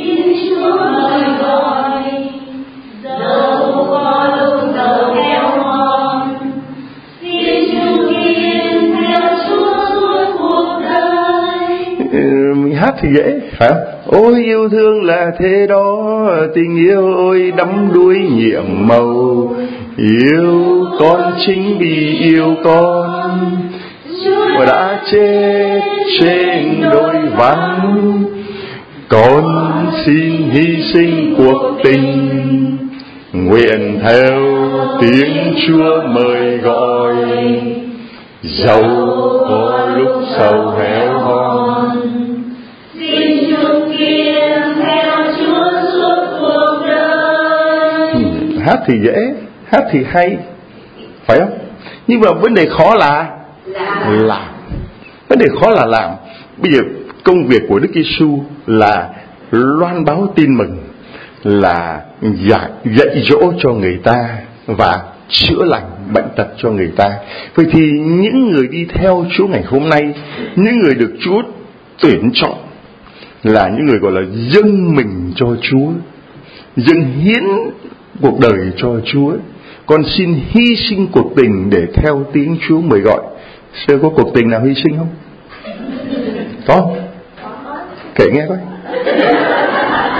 mình hát thì dễ, phải không? Ôi yêu thương là thế đó, tình yêu ôi đắm đuối nhiệm màu, yêu con chính vì yêu con và đã chết trên đôi vắng. Con xin hy sinh cuộc tình, nguyện theo tiếng Chúa mời gọi, dẫu có lúc sầu héo hon. Xin chung kiên theo Chúa suốt cuộc đời. Hát thì dễ, hát thì hay, phải không? Nhưng mà vấn đề khó là làm. Vấn đề khó là làm. Bây giờ công việc của Đức Giêsu là loan báo tin mừng, là dạy dỗ cho người ta và chữa lành bệnh tật cho người ta. Vậy thì những người đi theo Chúa ngày hôm nay, những người được Chúa tuyển chọn là những người gọi là dâng mình cho Chúa, dâng hiến cuộc đời cho Chúa. Con xin hy sinh cuộc tình để theo tiếng Chúa mời gọi. Sẽ có cuộc tình nào hy sinh không? Có không? Kể nghe coi.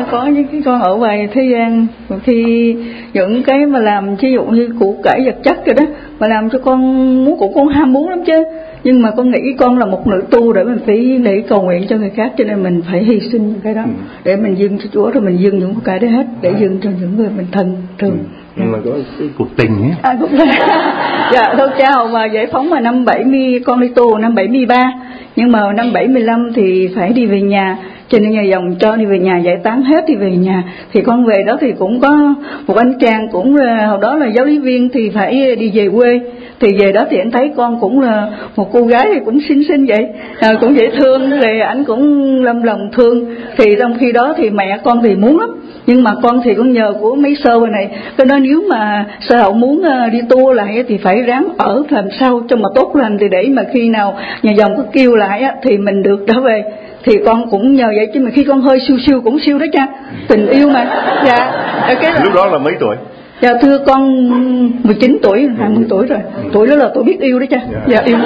có những cái con ở ngoài thế gian, khi những cái mà làm ví dụ như củ cải vật chất rồi đó, mà làm cho con muốn, của con ham muốn lắm chứ. Nhưng mà con nghĩ con là một nữ tu để mình phải để cầu nguyện cho người khác, cho nên mình phải hy sinh những cái đó để mình dâng cho Chúa, rồi mình dâng những cái đấy hết để dâng cho những người mình thân thương. Nhưng mà có cái cuộc tình ấy. Cũng là dạ thưa cha, hồi mà giải phóng mà năm 70 con đi tù năm 73, nhưng mà năm 75 thì phải đi về nhà, cho nên nhà dòng cho đi về nhà, giải tán hết đi về nhà. Thì con về đó thì cũng có một anh chàng cũng hồi đó là giáo lý viên thì phải đi về quê, thì về đó thì anh thấy con cũng là một cô gái thì cũng xinh xinh vậy, cũng dễ thương, thì anh cũng lâm lòng thương. Thì trong khi đó thì mẹ con thì muốn lắm, nhưng mà con thì cũng nhờ của mấy sơ này, tôi nói nếu mà sơ hậu muốn đi tu lại thì phải ráng ở làm sao cho mà tốt lành, thì để mà khi nào nhà dòng có kêu lại thì mình được trở về. Thì con cũng nhờ vậy, chứ mà khi con hơi siêu siêu cũng siêu đó cha, tình yêu mà. Dạ. Lúc đó là mấy tuổi? Dạ thưa con 19 tuổi, 20 tuổi rồi. Tuổi đó là tôi biết yêu đó cha. Dạ yêu.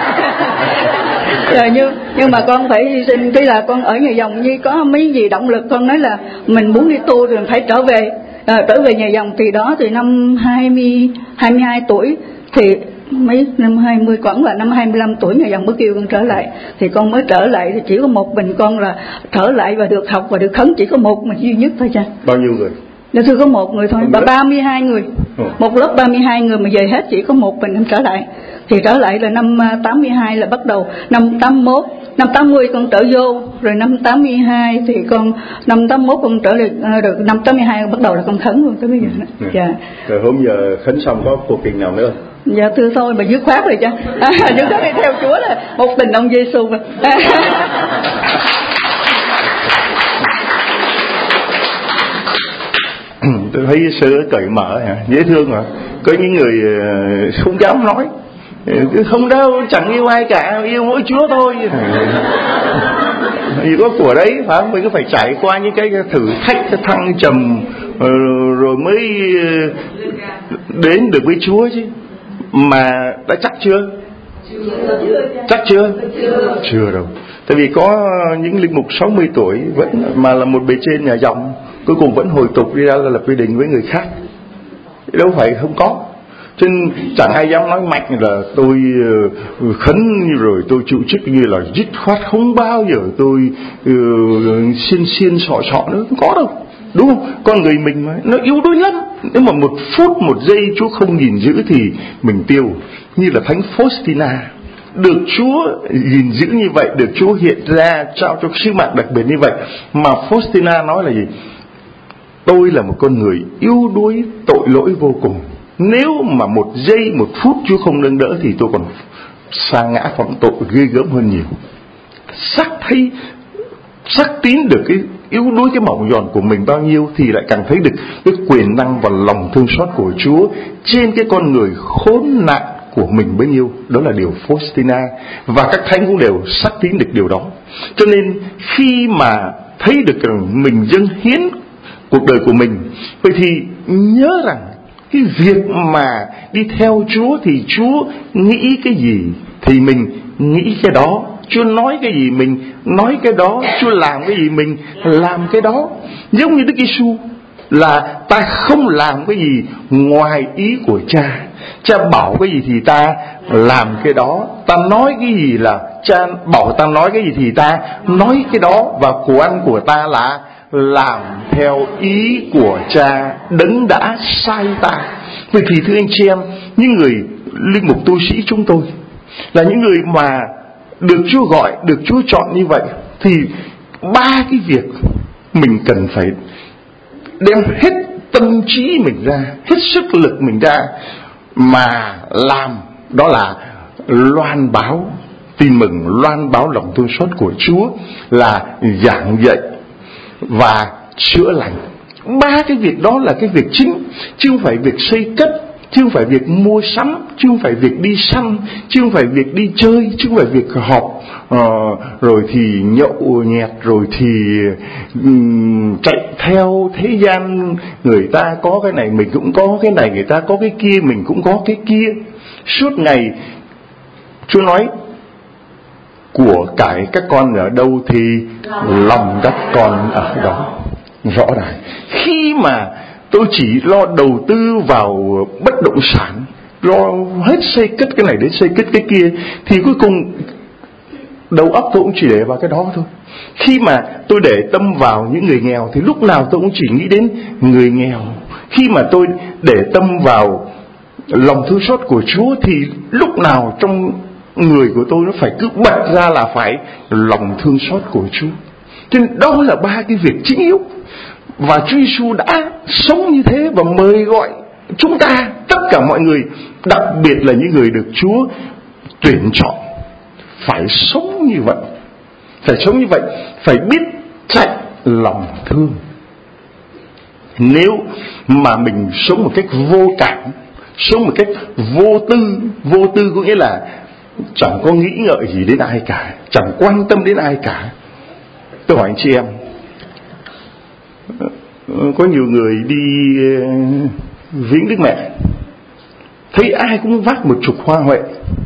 Dạ, nhưng mà con phải hy sinh, tuy là con ở nhà dòng như có mấy gì động lực, con nói là mình muốn đi tu rồi phải trở về. Trở về nhà dòng thì đó từ năm 22 tuổi thì mấy năm 20, khoảng là năm 25 tuổi nhà dòng mới kêu con trở lại, thì con mới trở lại. Thì chỉ có một mình con là trở lại và được học và được khấn, chỉ có một mình duy nhất thôi cha. Bao nhiêu người? Dạ thưa có một người thôi, và 32 người. Một lớp 32 người mà về hết chỉ có một mình em trở lại. Thì trở lại là năm 82 là bắt đầu, năm 81, năm 80 con trở vô, rồi năm 82 thì con, năm 81 con trở lại, được năm 82 bắt đầu là con khấn luôn tới bây giờ đó. Dạ. Rồi hôm giờ khấn xong có cuộc tình nào nữa? Dạ thưa thôi mà dứt khoát rồi cha. Dứt khoát đi theo Chúa là một tình ông Giêsu mà. Tôi thấy sơ cởi mở dễ thương mà. Có những người không dám nói, không đâu, chẳng yêu ai cả, yêu mỗi Chúa thôi. Vì có của đấy phải không? Mình cứ phải trải qua những cái thử thách, cái thăng trầm rồi mới đến được với Chúa chứ. Mà đã chắc chưa? Chắc chưa? Chưa đâu. Tại vì có những linh mục 60 tuổi vẫn mà là một bề trên nhà dòng, cuối cùng vẫn hồi tục đi ra lập gia đình với người khác. Đâu phải không có. Cho nên chẳng ai dám nói mạnh là tôi khấn rồi tôi chịu chức như là dứt khoát không bao giờ tôi xiên sọ nữa, không có đâu. Đúng không? Con người mình mà nó yếu đuối lắm. Nếu mà một phút một giây Chúa không gìn giữ thì mình tiêu. Như là Thánh Faustina, được Chúa gìn giữ như vậy, được Chúa hiện ra trao cho sứ mạng đặc biệt như vậy, mà Faustina nói là gì? Tôi là một con người yếu đuối, tội lỗi vô cùng. Nếu mà một giây, một phút Chúa không nâng đỡ thì tôi còn sa ngã phạm tội ghê gớm hơn nhiều. Xác tín được cái yếu đuối, cái mỏng giòn của mình bao nhiêu thì lại càng thấy được cái quyền năng và lòng thương xót của Chúa trên cái con người khốn nạn của mình bấy nhiêu. Đó là điều Faustina, và các thánh cũng đều xác tín được điều đó. Cho nên khi mà thấy được rằng mình dâng hiến cuộc đời của mình, vậy thì nhớ rằng cái việc mà đi theo Chúa thì Chúa nghĩ cái gì thì mình nghĩ cái đó, Chúa nói cái gì mình nói cái đó, Chúa làm cái gì mình làm cái đó. Giống như Đức Giêsu là ta không làm cái gì ngoài ý của Cha. Cha bảo cái gì thì ta làm cái đó, ta nói cái gì là Cha bảo ta nói cái gì thì ta nói cái đó, và của ăn của ta là làm theo ý của Cha đấng đã sai ta. Vậy thì thưa anh chị em, những người linh mục tu sĩ chúng tôi là những người mà được Chúa gọi, được Chúa chọn như vậy, thì ba cái việc mình cần phải đem hết tâm trí mình ra, hết sức lực mình ra mà làm, đó là loan báo tin mừng, loan báo lòng thương xót của Chúa, là giảng dạy và chữa lành. Ba cái việc đó là cái việc chính, chứ không phải việc xây cất, chứ không phải việc mua sắm, chứ không phải việc đi săn, chứ không phải việc đi chơi, chứ không phải việc họp rồi thì nhậu nhẹt, rồi thì chạy theo thế gian. Người ta có cái này mình cũng có cái này, người ta có cái kia mình cũng có cái kia. Suốt ngày Chúa nói của cải các con ở đâu thì lòng các con ở đó. rõ ràng. Khi mà tôi chỉ lo đầu tư vào bất động sản, lo hết xây cất cái này đến xây cất cái kia, thì cuối cùng đầu óc tôi cũng chỉ để vào cái đó thôi. Khi mà tôi để tâm vào những người nghèo thì lúc nào tôi cũng chỉ nghĩ đến người nghèo. Khi mà tôi để tâm vào lòng thương xót của Chúa thì lúc nào trong người của tôi nó phải cứ bật ra là phải lòng thương xót của Chúa. Cho nên đó là ba cái việc chính yếu. Và Chúa Giêsu đã sống như thế và mời gọi chúng ta, tất cả mọi người, đặc biệt là những người được Chúa tuyển chọn, phải sống như vậy. Phải sống như vậy, phải biết chạy lòng thương. Nếu mà mình sống một cách vô cảm, sống một cách vô tư có nghĩa là chẳng có nghĩ ngợi gì đến ai cả, chẳng quan tâm đến ai cả. Tôi hỏi anh chị em, có nhiều người đi viếng Đức Mẹ, thấy ai cũng vác một chục hoa huệ,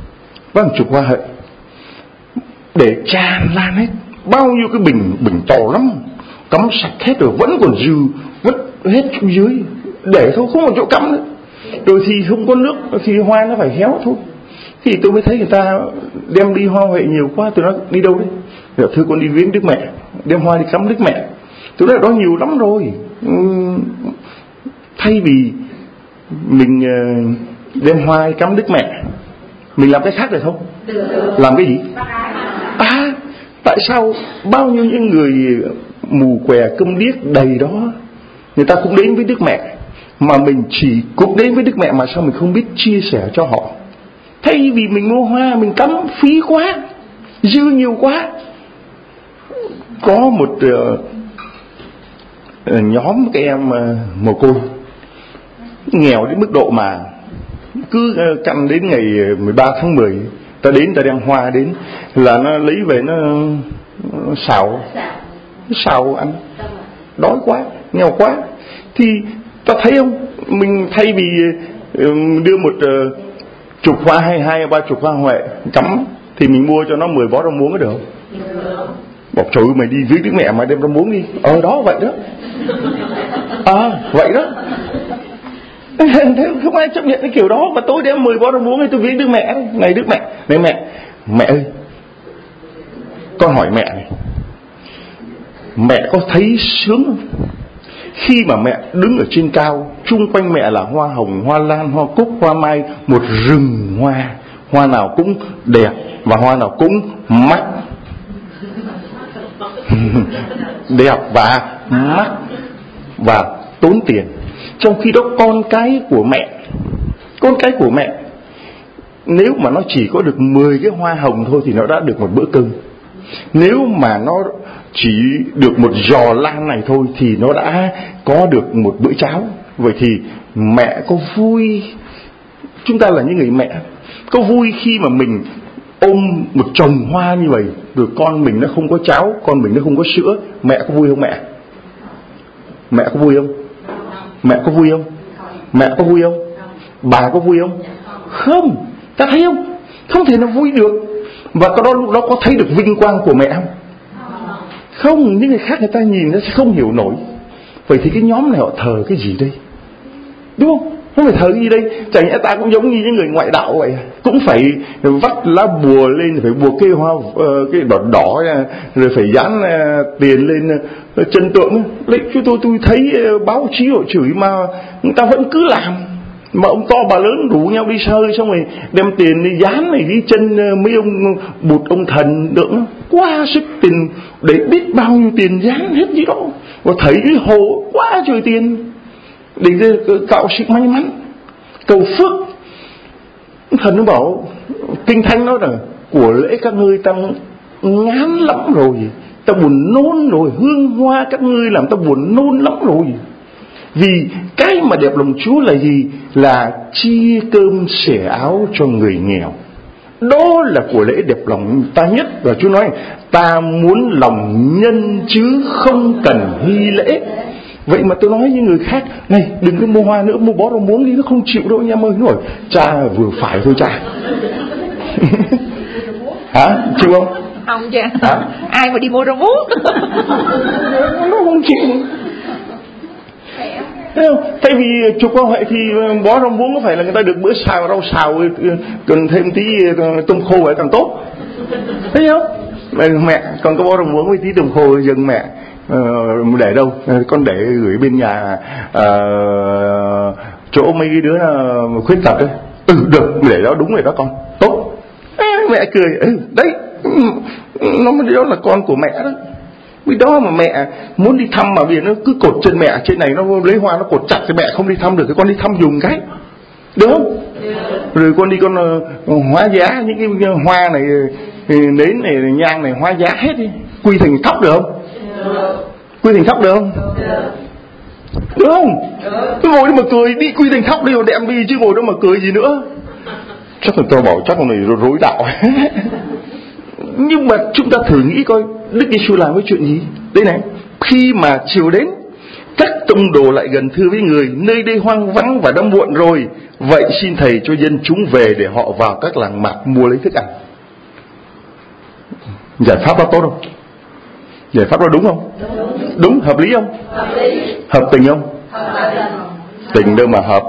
để tràn lan hết, bao nhiêu cái bình to lắm, cắm sạch hết rồi, vẫn còn dư vứt hết xuống dưới, để thôi không có chỗ cắm nữa. Rồi thì không có nước thì hoa nó phải héo thôi. Thì tôi mới thấy người ta đem đi hoa huệ nhiều quá. Tôi nói đi đâu đấy? Rồi, thưa con đi viếng Đức Mẹ, đem hoa đi cắm Đức Mẹ. Tôi nói đó nhiều lắm rồi. Thay vì mình đem hoa đi cắm Đức Mẹ, mình làm cái khác được không? Làm cái gì? Tại sao bao nhiêu những người mù què câm điếc đầy đó, người ta cũng đến với Đức Mẹ, mà mình chỉ cũng đến với Đức Mẹ mà sao mình không biết chia sẻ cho họ? Thay vì mình mua hoa mình cắm phí quá, dư nhiều quá. Có một nhóm các em mồ côi nghèo đến mức độ mà cứ canh đến ngày 13 tháng 10 ta đến, ta đem hoa đến là nó lấy về nó xào ăn, đói quá, nghèo quá. Thì ta thấy không, mình thay vì đưa một chục hoa hay 20-30 hoa huệ cắm thì mình mua cho nó 10 bó rau muống có được không? Bảo trời ơi, mày đi viếng Đức Mẹ mà đem rau muống đi. Đó vậy đó. Vậy đó. Không ai chấp nhận cái kiểu đó. Mà tôi đem 10 bó rau muống thì tôi viếng Đức Mẹ. Này Đức Mẹ, này mẹ ơi, con hỏi mẹ này, mẹ có thấy sướng không khi mà mẹ đứng ở trên cao, chung quanh mẹ là hoa hồng, hoa lan, hoa cúc, hoa mai, một rừng hoa, hoa nào cũng đẹp và hoa nào cũng mắc. Đẹp và mắc và tốn tiền. Trong khi đó con cái của mẹ nếu mà nó chỉ có được 10 cái hoa hồng thôi thì nó đã được một bữa cơm. Nếu mà nó chỉ được một giò lan này thôi thì nó đã có được một bữa cháo. Vậy thì mẹ có vui, chúng ta là những người mẹ, có vui khi mà mình ôm một chồng hoa như vậy, rồi con mình nó không có cháo, con mình nó không có sữa, mẹ có vui không mẹ? Mẹ có vui không? Mẹ có vui không? Mẹ có vui không? Bà có vui không? Không, ta thấy không? Không thể nào vui được. Và lúc đó có thấy được vinh quang của mẹ không? Không, những người khác người ta nhìn nó sẽ không hiểu nổi. Vậy thì cái nhóm này họ thờ cái gì đây? Đúng không? Không phải thờ gì đây? Chẳng nhẽ ta cũng giống như những người ngoại đạo vậy, cũng phải vắt lá bùa lên, phải buộc cái hoa cái đỏ rồi phải dán tiền lên chân tượng. Lấy tôi thấy báo chí họ chửi mà người ta vẫn cứ làm. Mà ông to bà lớn rủ nhau đi chơi, xong rồi đem tiền đi dán này đi chân mấy ông bụt ông thần nữa, quá sức tiền, để biết bao nhiêu tiền dán hết gì đó, và thấy cái hồ quá trời tiền để tạo sự may mắn, cầu phước. Thần nó bảo, kinh thánh nói là của lễ các ngươi ta ngán lắm rồi, ta buồn nôn rồi, hương hoa các ngươi làm ta buồn nôn lắm rồi. Vì cái mà đẹp lòng Chúa là gì? Là chia cơm sẻ áo cho người nghèo. Đó là của lễ đẹp lòng ta nhất. Và Chúa nói ta muốn lòng nhân chứ không cần hy lễ. Vậy mà tôi nói với người khác, này đừng có mua hoa nữa, mua bó rau muống đi, nó không chịu đâu nha ơi. Nói cha vừa phải thôi cha. Hả? Chịu không? Không cha. Ai mà đi mua rau muống? Nó không chịu. Thay vì chụp quan hệ thì bó rau muống có phải là người ta được bữa xào rau xào cần thêm tí tôm khô vậy càng tốt, thấy không? Mẹ còn có bó rau muống với tí tôm khô dừng mẹ để đâu? Con để gửi bên nhà chỗ mấy cái đứa khuyết tật đấy. Được, để đó, đúng rồi đó con, tốt. Mẹ cười, đấy, nó đó là con của mẹ đó. Vì đó mà mẹ muốn đi thăm mà vì nó cứ cột chân mẹ trên này, nó lấy hoa nó cột chặt thì mẹ không đi thăm được, thì con đi thăm dùng cái, được không? Rồi con đi con hóa giá những cái hoa này, nến này, nhang này, hóa giá hết đi, quy thành thóc được không? Quy thành thóc được không? Được không? Tôi ngồi đó mà cười, đi quy thành thóc đi rồi đem đi chứ ngồi đó mà cười gì nữa. Chắc là tôi bảo chắc con này rối đạo. Nhưng mà chúng ta thử nghĩ coi Đức Giêsu làm cái chuyện gì. Đây này, khi mà chiều đến, các tông đồ lại gần thưa với người: nơi đây hoang vắng và đã muộn rồi, vậy xin thầy cho dân chúng về để họ vào các làng mạc mua lấy thức ăn. Giải pháp đó tốt không? Giải pháp đó đúng không? Đúng, hợp lý không? Hợp tình không? Tình đâu mà hợp.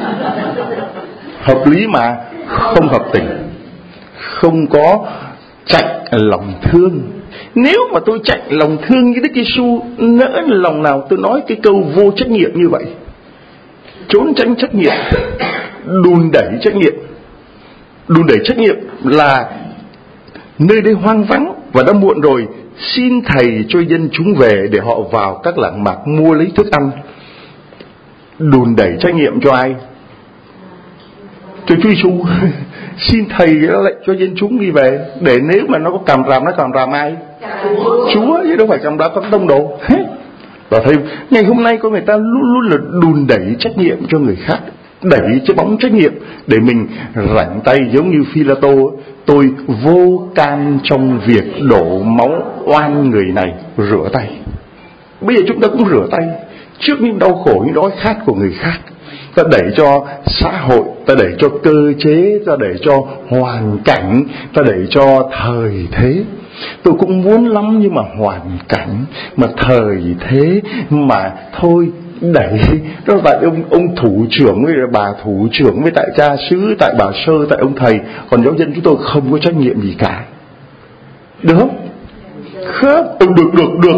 Hợp lý mà không hợp tình, không có chạy lòng thương. Nếu mà tôi chạy lòng thương như Đức Giêsu, nỡ lòng nào tôi nói cái câu vô trách nhiệm như vậy, trốn tránh trách nhiệm, đùn đẩy trách nhiệm. Đùn đẩy trách nhiệm là nơi đây hoang vắng và đã muộn rồi, xin thầy cho dân chúng về để họ vào các làng mạc mua lấy thức ăn. Đùn đẩy trách nhiệm cho ai? Cho Chúa Giêsu. Xin thầy lệnh cho dân chúng đi về, để nếu mà nó có càm ràm, nó càm ràm ai? Chúa, chứ đâu phải càm ràm các tông đồ. Và thấy ngày hôm nay có người ta luôn luôn là đùn đẩy trách nhiệm cho người khác, đẩy cái bóng trách nhiệm để mình rảnh tay, giống như Phi-la-tô: tôi vô can trong việc đổ máu oan người này, rửa tay. Bây giờ chúng ta cũng rửa tay trước những đau khổ, những đói khát của người khác. Ta đẩy cho xã hội, ta đẩy cho cơ chế, ta đẩy cho hoàn cảnh, ta đẩy cho thời thế. Tôi cũng muốn lắm, nhưng mà hoàn cảnh, mà thời thế, mà thôi đẩy. Đó tại ông thủ trưởng với bà thủ trưởng, với tại cha xứ, tại bà sơ, tại ông thầy. Còn giáo dân chúng tôi không có trách nhiệm gì cả. Được không? Không, được.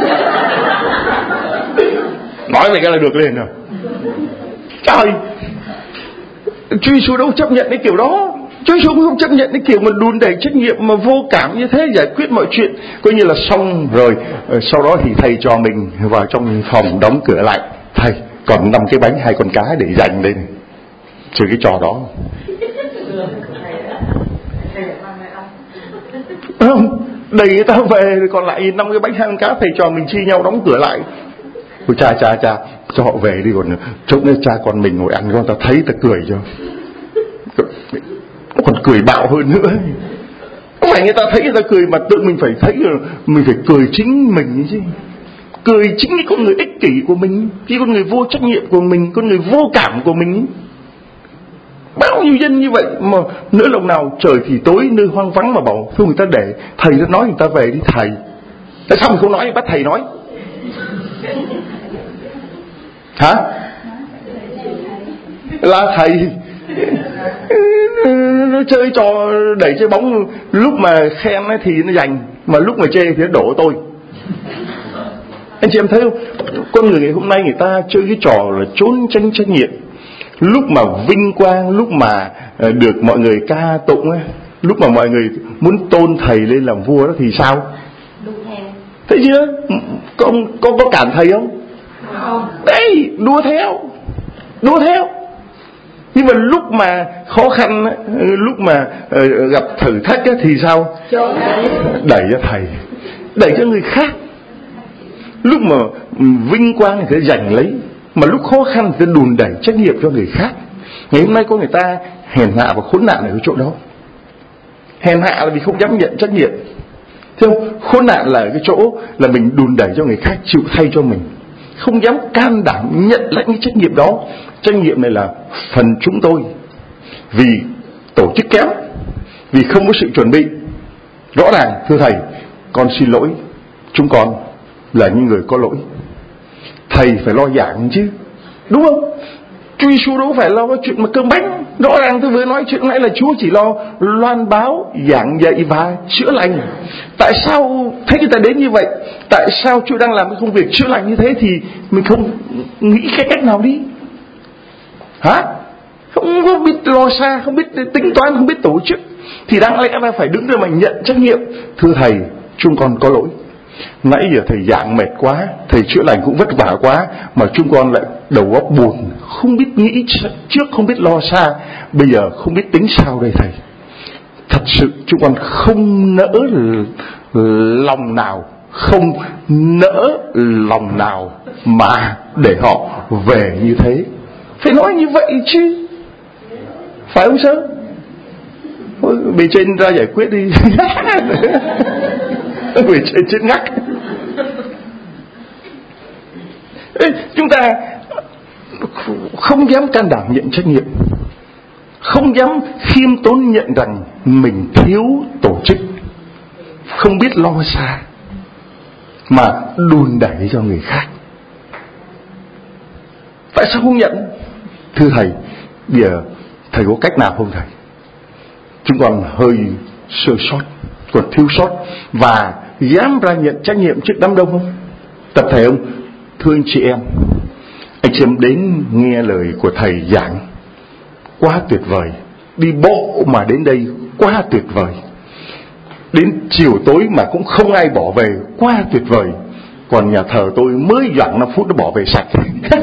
Nói về cái là được lên rồi. Trời, Chúa Giêsu đâu chấp nhận cái kiểu đó. Chúa Giêsu không chấp nhận cái kiểu mà đùn đẩy trách nhiệm mà vô cảm như thế, giải quyết mọi chuyện coi như là xong rồi. Sau đó thì thầy cho mình vào trong phòng đóng cửa lại: thầy còn 5 cái bánh 2 con cá để dành đây này. Chơi cái trò đó không? Đẩy người ta về rồi còn lại 5 cái bánh 2 con cá, thầy trò mình chia nhau đóng cửa lại. Ôi cha cho họ về đi, còn trông như cha con mình ngồi ăn con ta thấy ta cười cho. Nó còn cười bạo hơn nữa. Không phải người ta thấy người ta cười, mà tự mình phải thấy là mình phải cười chính mình chứ. Cười chính cái con người ích kỷ của mình, cái con người vô trách nhiệm của mình, con người vô cảm của mình. Bao nhiêu dân như vậy mà nỡ lòng nào trời thì tối, nơi hoang vắng mà bảo thôi người ta để thầy nó nói người ta về đi. Thầy tại sao mình không nói, bắt thầy nói hả? Là thầy nó chơi trò đẩy chơi bóng, lúc mà khen thì nó giành, mà lúc mà chê thì nó đổ tôi. Anh chị em thấy không? Con người ngày hôm nay người ta chơi cái trò là trốn tránh trách nhiệm. Lúc mà vinh quang, lúc mà được mọi người ca tụng ấy, lúc mà mọi người muốn tôn thầy lên làm vua đó thì sao? Thấy chưa? Có cản thầy không? Đấy, đua theo. Nhưng mà lúc mà khó khăn, lúc mà gặp thử thách thì sao? Đẩy cho thầy, đẩy cho người khác. Lúc mà vinh quang thì giành lấy, mà lúc khó khăn thì đùn đẩy trách nhiệm cho người khác. Ngày hôm nay có người ta hèn hạ và khốn nạn ở cái chỗ đó. Hèn hạ là vì không dám nhận trách nhiệm. Thế không? Khốn nạn là cái chỗ là mình đùn đẩy cho người khác chịu thay cho mình, không dám can đảm nhận lãnh cái trách nhiệm đó. Trách nhiệm này là phần chúng tôi, vì tổ chức kém, vì không có sự chuẩn bị rõ ràng. Thưa thầy, con xin lỗi, chúng con là những người có lỗi. Thầy phải lo giảng chứ, đúng không? Chúa Giêsu đâu phải lo cái chuyện mà cơm bánh. Rõ ràng tôi vừa nói chuyện nãy là Chúa chỉ lo loan báo, giảng dạy và chữa lành. Tại sao thấy người ta đến như vậy? Tại sao Chúa đang làm cái công việc chữa lành như thế thì mình không nghĩ cái cách nào đi? Hả? Không có biết lo xa, không biết tính toán, không biết tổ chức, thì đáng lẽ là phải đứng ra mà nhận trách nhiệm. Thưa thầy, chúng con có lỗi. Nãy giờ thầy giảng mệt quá, thầy chữa lành cũng vất vả quá, mà chúng con lại đầu óc buồn, không biết nghĩ trước, không biết lo xa, bây giờ không biết tính sao đây thầy. Thật sự chúng con không nỡ lòng nào, không nỡ lòng nào mà để họ về như thế. Phải nói như vậy chứ, phải không sir? Bề trên ra giải quyết đi. Bề trên chết ngắt. Chúng ta không dám can đảm nhận trách nhiệm, không dám khiêm tốn nhận rằng mình thiếu tổ chức, không biết lo xa, mà đùn đẩy cho người khác. Tại sao không nhận? Thưa thầy, bây giờ thầy có cách nào không thầy? Chúng con hơi sơ sót, còn thiếu sót, và dám ra nhận trách nhiệm trước đám đông không? Tập thể không? Thưa anh chị em đến nghe lời của thầy giảng quá tuyệt vời, đi bộ mà đến đây quá tuyệt vời, đến chiều tối mà cũng không ai bỏ về quá tuyệt vời. Còn nhà thờ tôi mới giảng 5 phút nó bỏ về sạch.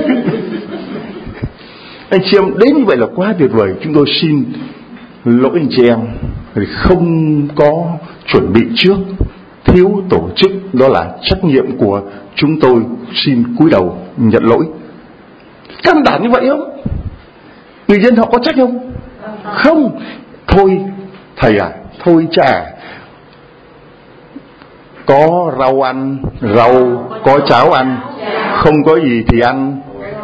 Anh chị em đến như vậy là quá tuyệt vời. Chúng tôi xin lỗi anh chị em không có chuẩn bị trước, thiếu tổ chức, đó là trách nhiệm của chúng tôi, xin cúi đầu nhận lỗi. Căn bản như vậy không? Người dân họ có trách không? Không. Thôi thầy à, thôi cha, có rau ăn, rau, có cháo ăn, không có gì thì ăn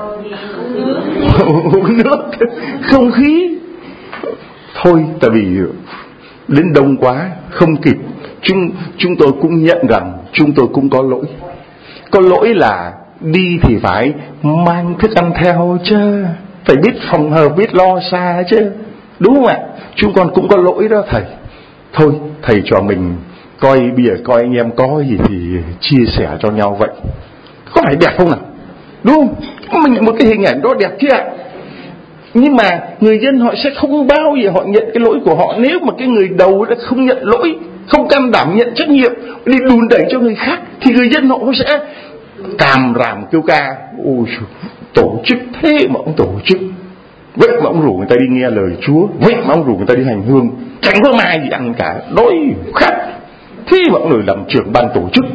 uống nước, không khí. Thôi, tại vì đến đông quá không kịp. Chúng tôi cũng nhận rằng chúng tôi cũng có lỗi. Có lỗi là đi thì phải mang thức ăn theo chứ, phải biết phòng hờ, biết lo xa chứ, đúng không ạ? Chúng con cũng có lỗi đó thầy. Thôi thầy cho mình coi, bây giờ coi anh em có gì thì chia sẻ cho nhau vậy. Có phải đẹp không nào? Đúng không? Mình một cái hình ảnh đó đẹp chứ ạ. Nhưng mà người dân họ sẽ không bao giờ họ nhận cái lỗi của họ. Nếu mà cái người đầu đã không nhận lỗi, không can đảm nhận trách nhiệm, đi đùn đẩy cho người khác, thì người dân họ sẽ càm ràm kêu ca. Ôi, tổ chức thế mà ông tổ chức, vậy mà ông rủ người ta đi nghe lời Chúa, vậy mà ông rủ người ta đi hành hương, chẳng có mai gì ăn cả, đói khát, thế mà ông người làm trưởng ban tổ chức,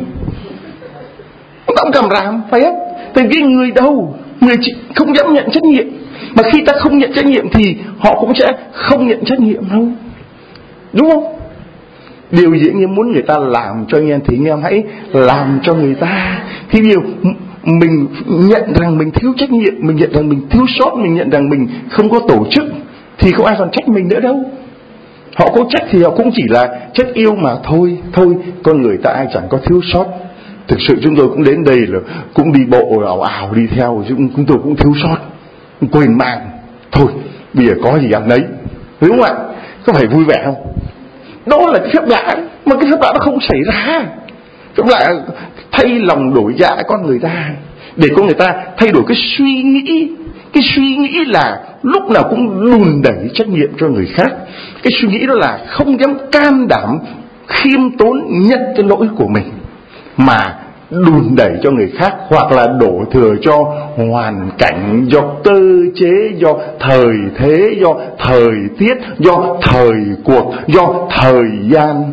ông càm ràm, phải không? Tại vì người đâu, người không dám nhận trách nhiệm. Mà khi ta không nhận trách nhiệm thì họ cũng sẽ không nhận trách nhiệm đâu, đúng không? Điều gì anh em muốn người ta làm cho anh em thì anh em hãy làm cho người ta. Thì điều mình nhận rằng mình thiếu trách nhiệm, mình nhận rằng mình thiếu sót, mình nhận rằng mình không có tổ chức, thì không ai còn trách mình nữa đâu. Họ có trách thì họ cũng chỉ là trách yêu mà thôi. Con người ta ai chẳng có thiếu sót. Thực sự chúng tôi cũng đến đây là cũng đi bộ ảo ảo đi theo, chúng tôi cũng thiếu sót, quên mang. Thôi bây giờ có gì ăn đấy, đúng không ạ? Có phải vui vẻ không? Đó là cái phép lạ, mà cái phép lạ nó không xảy ra. Phép lạ thay lòng đổi dạ con người ta, để con người ta thay đổi cái suy nghĩ. Cái suy nghĩ là lúc nào cũng đùn đẩy trách nhiệm cho người khác. Cái suy nghĩ đó là không dám can đảm khiêm tốn nhận cái lỗi của mình, mà đùn đẩy cho người khác, hoặc là đổ thừa cho hoàn cảnh, do cơ chế, do thời thế, do thời tiết, do thời cuộc, do thời gian,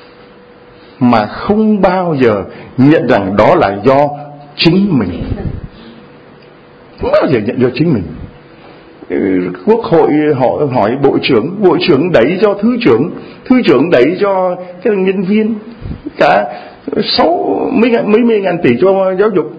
mà không bao giờ nhận rằng đó là do chính mình. Không bao giờ nhận do chính mình. Quốc hội họ hỏi bộ trưởng đẩy cho thứ trưởng đẩy cho cái nhân viên, cả mấy mươi ngàn tỷ cho giáo dục,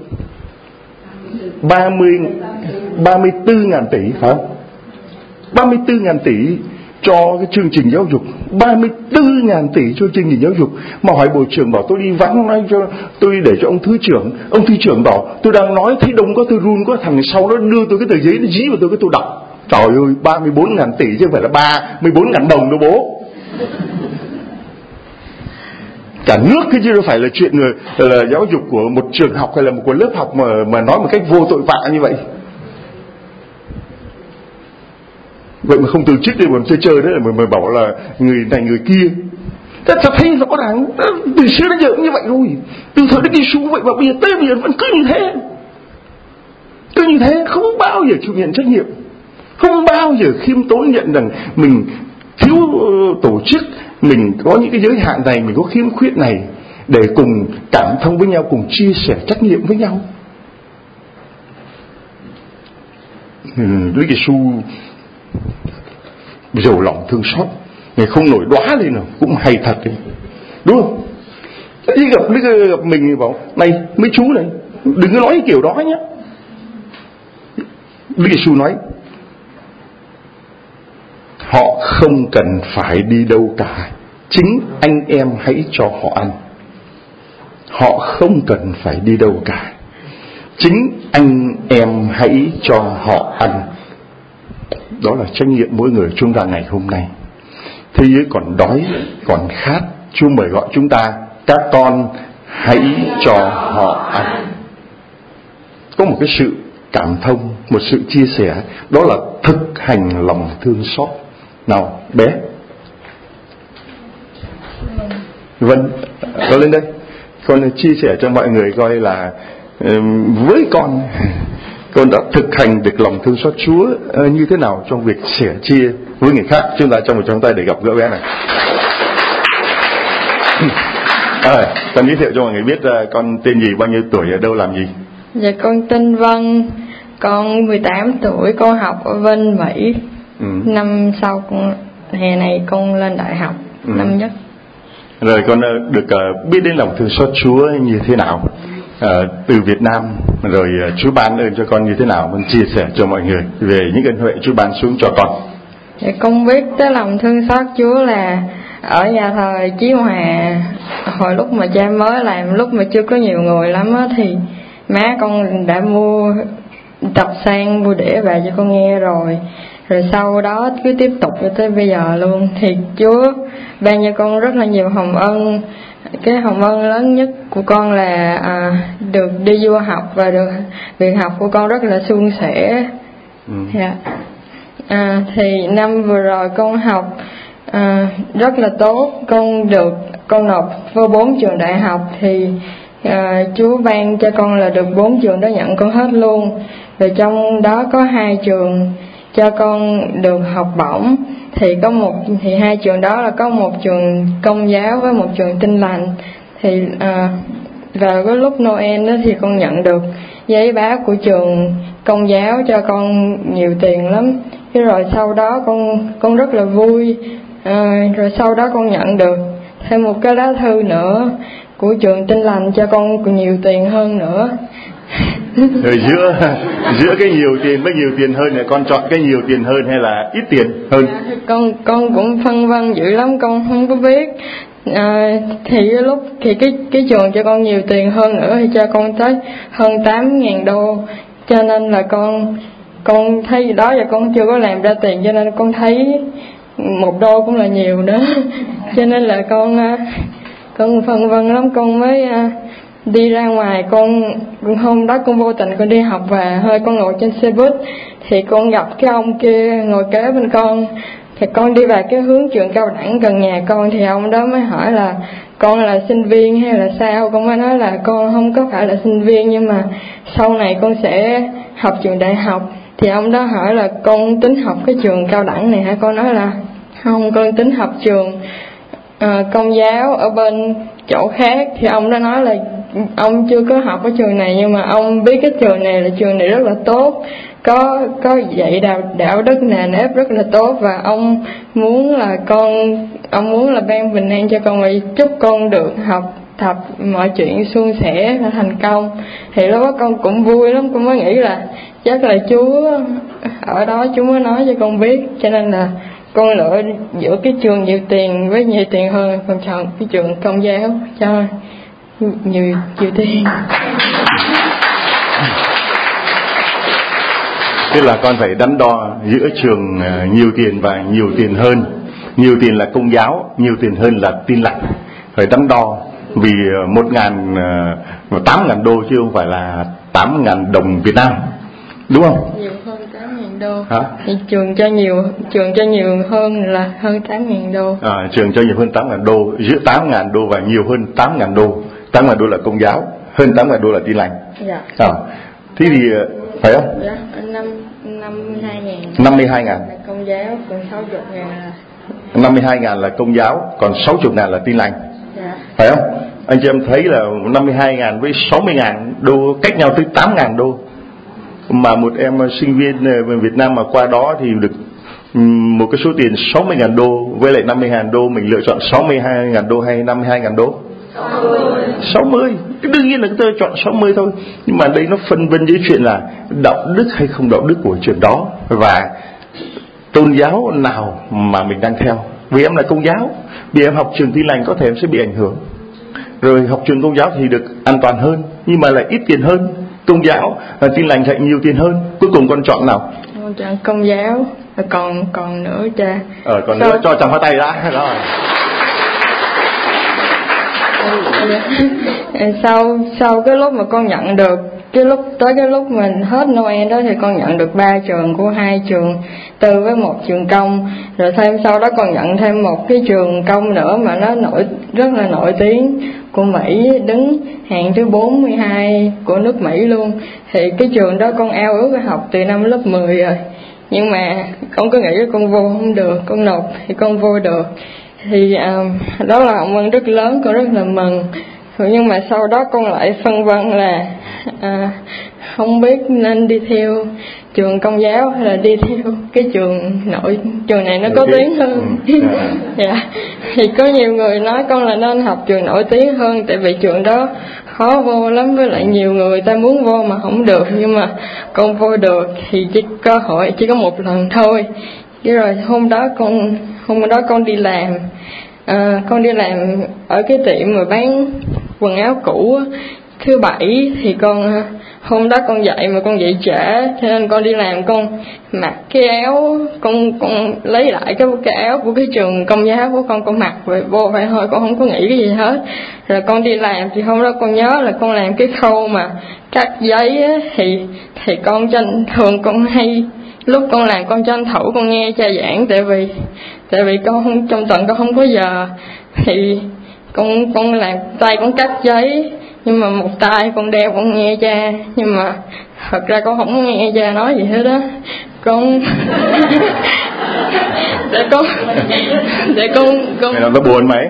34 ngàn tỷ phải không? 34 ngàn tỷ cho cái chương trình giáo dục, 34.000 tỷ cho chương trình giáo dục. Mà hỏi bộ trưởng bảo tôi đi vắng, nói cho tôi để cho ông thứ trưởng bảo tôi đang nói thấy đông quá, tôi run quá, thằng sau nó đưa tôi cái tờ giấy nó dí vào tôi, cái tôi đọc. Trời ơi, 34.000 tỷ chứ không phải là 34.000 đồng đâu bố. Cả nước cái chứ đâu phải là chuyện là giáo dục của một trường học hay là một lớp học mà nói một cách vô tội vạ như vậy. Vậy mà không từ chức đi mà chơi đấy, mà bảo là người này người kia. Ta thấy rõ ràng từ xưa đến giờ cũng như vậy rồi. Từ thời Đức Giêsu vậy mà bây giờ vẫn cứ như thế. Cứ như thế, không bao giờ chịu nhận trách nhiệm, không bao giờ khiêm tốn nhận rằng mình thiếu tổ chức, mình có những cái giới hạn này, mình có khiếm khuyết này, để cùng cảm thông với nhau, cùng chia sẻ trách nhiệm với nhau. Đức Giêsu giàu lòng thương xót, Ngài không nổi đóa lên nào, cũng hay thật đấy, đúng không? Đi gặp mình thì bảo này mấy chú này, đừng có nói kiểu đó nhé. Đức Giêsu nói họ không cần phải đi đâu cả, chính anh em hãy cho họ ăn. Họ không cần phải đi đâu cả, chính anh em hãy cho họ ăn. Đó là trách nhiệm mỗi người chúng ta ngày hôm nay. Thế giới còn đói, còn khát, Chúa mời gọi chúng ta, các con hãy cho họ ăn. Có một cái sự cảm thông, một sự chia sẻ, đó là thực hành lòng thương xót. Nào bé Vân, con lên đây, con chia sẻ cho mọi người coi là với con đã thực hành được lòng thương xót Chúa như thế nào trong việc sẻ chia với người khác. Chúng ta trong một trong tay để gặp gỡ bé này. Con giới thiệu cho mọi người biết con tên gì, bao nhiêu tuổi, ở đâu làm gì? Dạ con tên Vân, con 18 tuổi, con học ở Vinh, Mỹ. Năm sau hè này con lên đại học năm nhất. Rồi con được biết đến lòng thương xót Chúa như thế nào từ Việt Nam, rồi Chúa ban ơn cho con như thế nào, con chia sẻ cho mọi người về những ơn huệ Chúa ban xuống cho con. Dạ, con biết tới lòng thương xót Chúa là ở nhà thờ Chí Hòa, hồi lúc mà cha mới làm, lúc mà chưa có nhiều người lắm á, thì má con đã mua tập sang mua đĩa về cho con nghe rồi sau đó cứ tiếp tục cho tới bây giờ luôn. Thì Chúa ban cho con rất là nhiều hồng ân. Cái hồng ân lớn nhất của con là được đi du học, và được việc học của con rất là suôn sẻ. Thì năm vừa rồi con học rất là tốt, con nộp vô 4 trường đại học, thì Chúa ban cho con là được 4 trường đó nhận con hết luôn. Rồi trong đó có 2 trường cho con được học bổng, thì hai trường đó là có một trường Công giáo với một trường Tin lành. Thì vào cái lúc Noel đó thì con nhận được giấy báo của trường Công giáo cho con nhiều tiền lắm. Thế rồi sau đó con rất là vui. Rồi sau đó con nhận được thêm một cái lá thư nữa của trường Tin lành cho con nhiều tiền hơn nữa. Rồi giữa cái nhiều tiền với nhiều tiền hơn này, con chọn cái nhiều tiền hơn hay là ít tiền hơn? Con cũng phân vân dữ lắm, con không có biết. Thì cái trường cho con nhiều tiền hơn nữa thì cho con tới hơn 8.000 đô, cho nên là con thấy đó giờ con chưa có làm ra tiền, cho nên con thấy 1 đô cũng là nhiều nữa. Cho nên là con phân vân lắm, con mới đi ra ngoài. Hôm đó con vô tình con đi học về, con ngồi trên xe buýt thì con gặp cái ông kia ngồi kế bên con. Thì con đi về cái hướng trường cao đẳng gần nhà con, thì ông đó mới hỏi là con là sinh viên hay là sao. Con mới nói là con không có phải là sinh viên, nhưng mà sau này con sẽ học trường đại học. Thì ông đó hỏi là con tính học cái trường cao đẳng này hả? Con nói là không, con tính học trường Công giáo ở bên chỗ khác. Thì ông đã nói là ông chưa có học ở trường này, nhưng mà ông biết cái trường này là trường này rất là tốt, có dạy đạo đức nề nếp rất là tốt, và ông muốn là ban bình an cho con, và chúc con được học tập mọi chuyện suôn sẻ và thành công. Thì lúc đó con cũng vui lắm, con mới nghĩ là chắc là Chúa ở đó Chúa mới nói cho con biết, cho nên là con lựa giữa cái trường nhiều tiền với nhiều tiền hơn, con chọn cái trường công giáo cho nhiều tiền. Tức là con phải đắn đo giữa trường nhiều tiền và nhiều tiền hơn. Nhiều tiền là công giáo, nhiều tiền hơn là Tin Lành. Phải đắn đo vì 8.000 đô chứ không phải là 8.000 đồng Việt Nam, đúng không? Nhiều hơn 8.000 đô. Hả? Thì trường cho nhiều hơn là hơn 8.000 đô. Trường cho nhiều hơn 8.000 đô, giữa 8.000 đô và nhiều hơn 8.000 đô. 8.000 đô là công giáo, hơn 8.000 đô là Tin Lành. Dạ. Thế thì phải không? Dạ, 52.000. 52.000 là công giáo, còn 60.000 là 52.000 là công giáo, còn 60.000 là Tin Lành. dạ. Phải không? Anh chị em thấy là 52.000 với 60.000 đô cách nhau tới 8.000 đô. Mà một em sinh viên Việt Nam mà qua đó thì được một cái số tiền 60.000 đô với lại 50.000 đô, mình lựa chọn 62.000 đô hay 52.000 đô? 60. Đương nhiên là chúng tôi chọn 60 thôi. Nhưng mà đây nó phân vân với chuyện là đạo đức hay không đạo đức của trường đó, và tôn giáo nào mà mình đang theo. Vì em là công giáo, vì em học trường Tin Lành có thể em sẽ bị ảnh hưởng. Rồi học trường công giáo thì được an toàn hơn, nhưng mà lại ít tiền hơn. Công giáo và Tin Lành lại nhiều tiền hơn. Cuối cùng con chọn nào? Con chọn công giáo. Còn nữa cha. Còn nữa cho chồng hai tay đã. Đó. Sau cái lúc mà con nhận được cái lúc mình hết Noel đó thì con nhận được 3 trường của 2 trường tư với 1 trường công, rồi thêm sau đó con nhận thêm một cái trường công nữa mà nó rất là nổi tiếng của Mỹ, đứng hạng thứ 42 của nước Mỹ luôn. Thì cái trường đó con ao ước học từ năm lớp 10 rồi, nhưng mà con cứ nghĩ con vô không được, con nộp thì con vô được. Thì đó là hạnh phúc rất lớn, con rất là mừng. Nhưng mà sau đó con lại phân vân là không biết nên đi theo trường công giáo hay là đi theo cái trường này nó có tiếng hơn. Dạ. Thì có nhiều người nói con là nên học trường nổi tiếng hơn, tại vì trường đó khó vô lắm, với lại nhiều người ta muốn vô mà không được. Nhưng mà con vô được thì cơ hội chỉ có một lần thôi. Chứ rồi hôm đó con đi làm, con đi làm ở cái tiệm mà bán quần áo cũ á. Thứ Bảy thì hôm đó con dậy mà con dậy trễ, cho nên con đi làm con mặc cái áo, con lấy lại cái áo của cái trường công giáo của con mặc về vô vậy thôi, con không có nghĩ cái gì hết. Rồi con đi làm thì hôm đó con nhớ là con làm cái khâu mà cắt giấy á, thì con thường con hay lúc con làm con tranh thủ con nghe cha giảng, tại vì con trong tuần con không có giờ, thì con làm tay con cắt giấy, nhưng mà một tay con đeo con nghe cha, nhưng mà thật ra con không nghe cha nói gì hết đó. Để con mày làm nó buồn mày.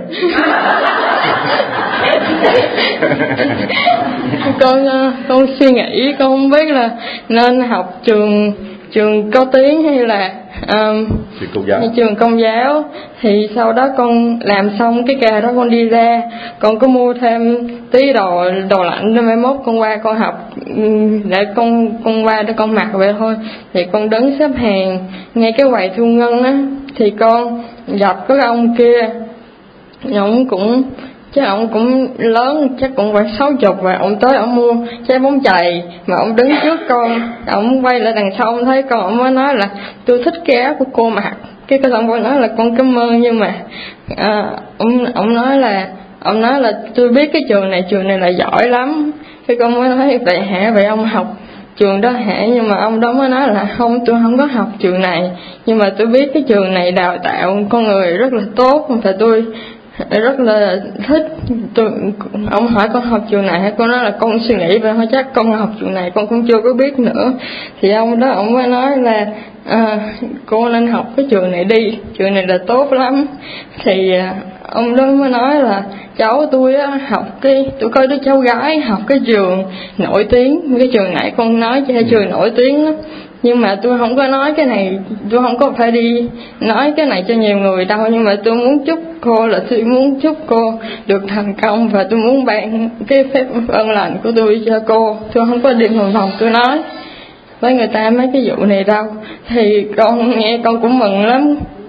Con suy nghĩ con không biết là nên học trường có tiếng hay là trường công giáo. Thì sau đó con làm xong cái ca đó con đi ra, con có mua thêm tí đồ lạnh rồi mai mốt con qua con học, để con qua để con mặc vậy thôi. Thì con đứng xếp hàng ngay cái quầy thu ngân á, thì con gặp cái ông kia, ông cũng lớn, chắc cũng phải 60, và ông tới ông mua trái bóng chày, mà ông đứng trước con, ông quay lại đằng sau ông thấy con, ông mới nói là tôi thích cái áo của cô mặc. Cái ông mới nói là con cảm ơn, nhưng mà ông nói là tôi biết cái trường này là giỏi lắm. Cái con mới nói vậy hả, vậy ông học trường đó hả? Nhưng mà ông đó mới nói là không, tôi không có học trường này, nhưng mà tôi biết cái trường này đào tạo con người rất là tốt, và tôi rất là thích. Ông hỏi con học trường này hay, con nói là con suy nghĩ về thôi, chắc con học trường này con cũng chưa có biết nữa. Thì ông đó ông mới nói là cô nên học cái trường này đi, trường này là tốt lắm. Thì ông đó mới nói là cháu tôi á học tôi coi đứa cháu gái học cái trường nổi tiếng, cái trường này con nói cho trường nổi tiếng lắm. Nhưng mà tôi không có nói cái này, tôi không có phải đi nói cái này cho nhiều người đâu, nhưng mà tôi muốn chúc cô là tôi muốn chúc cô được thành công, và tôi muốn ban cái phép ơn lành của tôi cho cô. Tôi không có đi vòng tôi nói với người ta mấy cái vụ này đâu. Thì con nghe con cũng mừng lắm,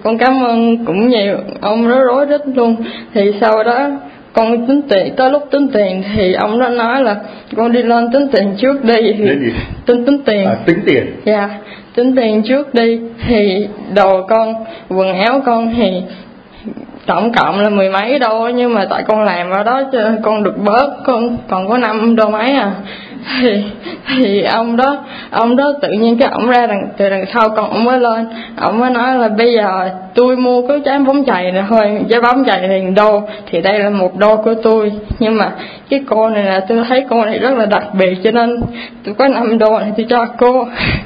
con cảm ơn cũng nhiều, ông rất rối rít luôn. Thì sau đó con tính tiền, tới lúc tính tiền thì ông đó nói là con đi lên tính tiền trước đi. Thì tính tiền. Tính tiền. Dạ, tính tiền trước đi. Thì đồ con, quần áo con thì tổng cộng là 10 mấy đô, nhưng mà tại con làm ở đó cho con được bớt, con còn có 5 đô mấy à. Thì ông đó tự nhiên cái ổng ra từ đằng sau con ổng mới lên, ổng mới nói là bây giờ tôi mua cái trái bóng chày này thôi, trái bóng chày thì $1, thì đây là $1 của tôi, nhưng mà cái cô này là tôi thấy cô này rất là đặc biệt cho nên tôi có $5 này tôi cho cô.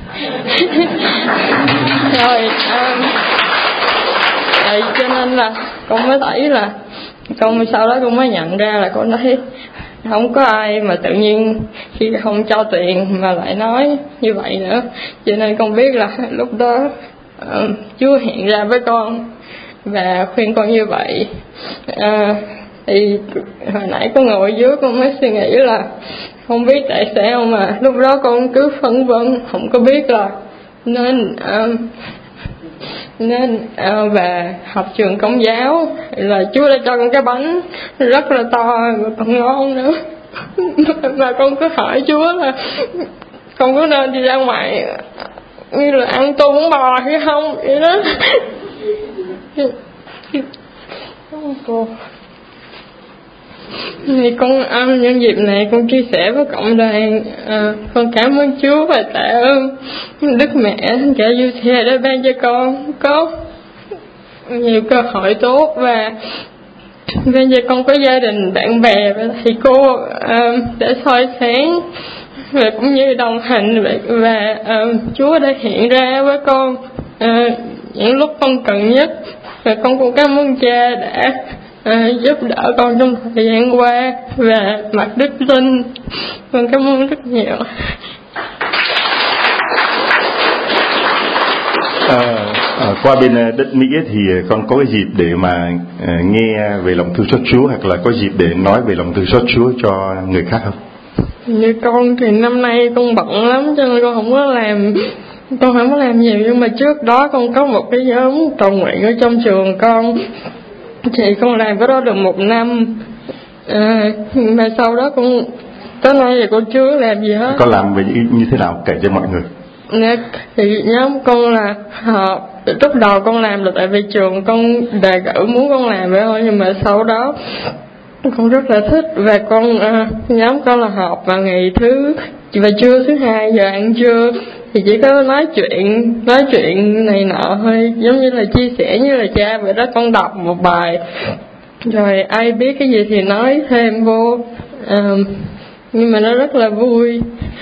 Rồi cho nên là con mới thấy là sau đó con mới nhận ra là con thấy không có ai mà tự nhiên khi không cho tiền mà lại nói như vậy nữa. Cho nên con biết là lúc đó Chúa hiện ra với con và khuyên con như vậy. Thì hồi nãy con ngồi dưới con mới suy nghĩ là không biết tại sao mà lúc đó con cứ phân vân, không có biết là nên về học trường Công giáo là Chúa đã cho con cái bánh rất là to và còn ngon nữa. Và con cứ hỏi Chúa là con có nên đi ra ngoài như là ăn tô bún bò hay không vậy đó. Cô thì con nhân dịp này con chia sẻ với cộng đoàn, con cảm ơn Chúa và tạ ơn Đức Mẹ Cha Giuse đã ban cho con có nhiều cơ hội tốt và ban cho con có gia đình, bạn bè và thầy cô để soi sáng và cũng như đồng hành và Chúa đã hiện ra với con những lúc con cần nhất. Và con cũng cảm ơn Cha đã giúp đỡ con trong thời gian qua và mặt đức tin. Con cảm ơn rất nhiều. Qua bên đất Mỹ thì con có cái dịp để mà nghe về lòng thương xót Chúa hoặc là có dịp để nói về lòng thương xót Chúa cho người khác không? Như con thì năm nay con bận lắm cho nên con không có làm nhiều, nhưng mà trước đó con có một cái nhóm cầu nguyện ở trong trường con thì con làm cái đó được 1 năm, mà sau đó con tới nay thì con chưa làm gì hết. Con làm về như thế nào kể cho mọi người? Thì nhóm con là họp, lúc đầu con làm là tại vì trường con đề cử muốn con làm vậy thôi, nhưng mà sau đó con rất là thích và nhóm con là họp vào ngày trưa thứ 2 giờ ăn trưa, thì chỉ có nói chuyện này nọ thôi, giống như là chia sẻ như là cha vậy đó. Con đọc một bài rồi ai biết cái gì thì nói thêm vô, nhưng mà nó rất là vui.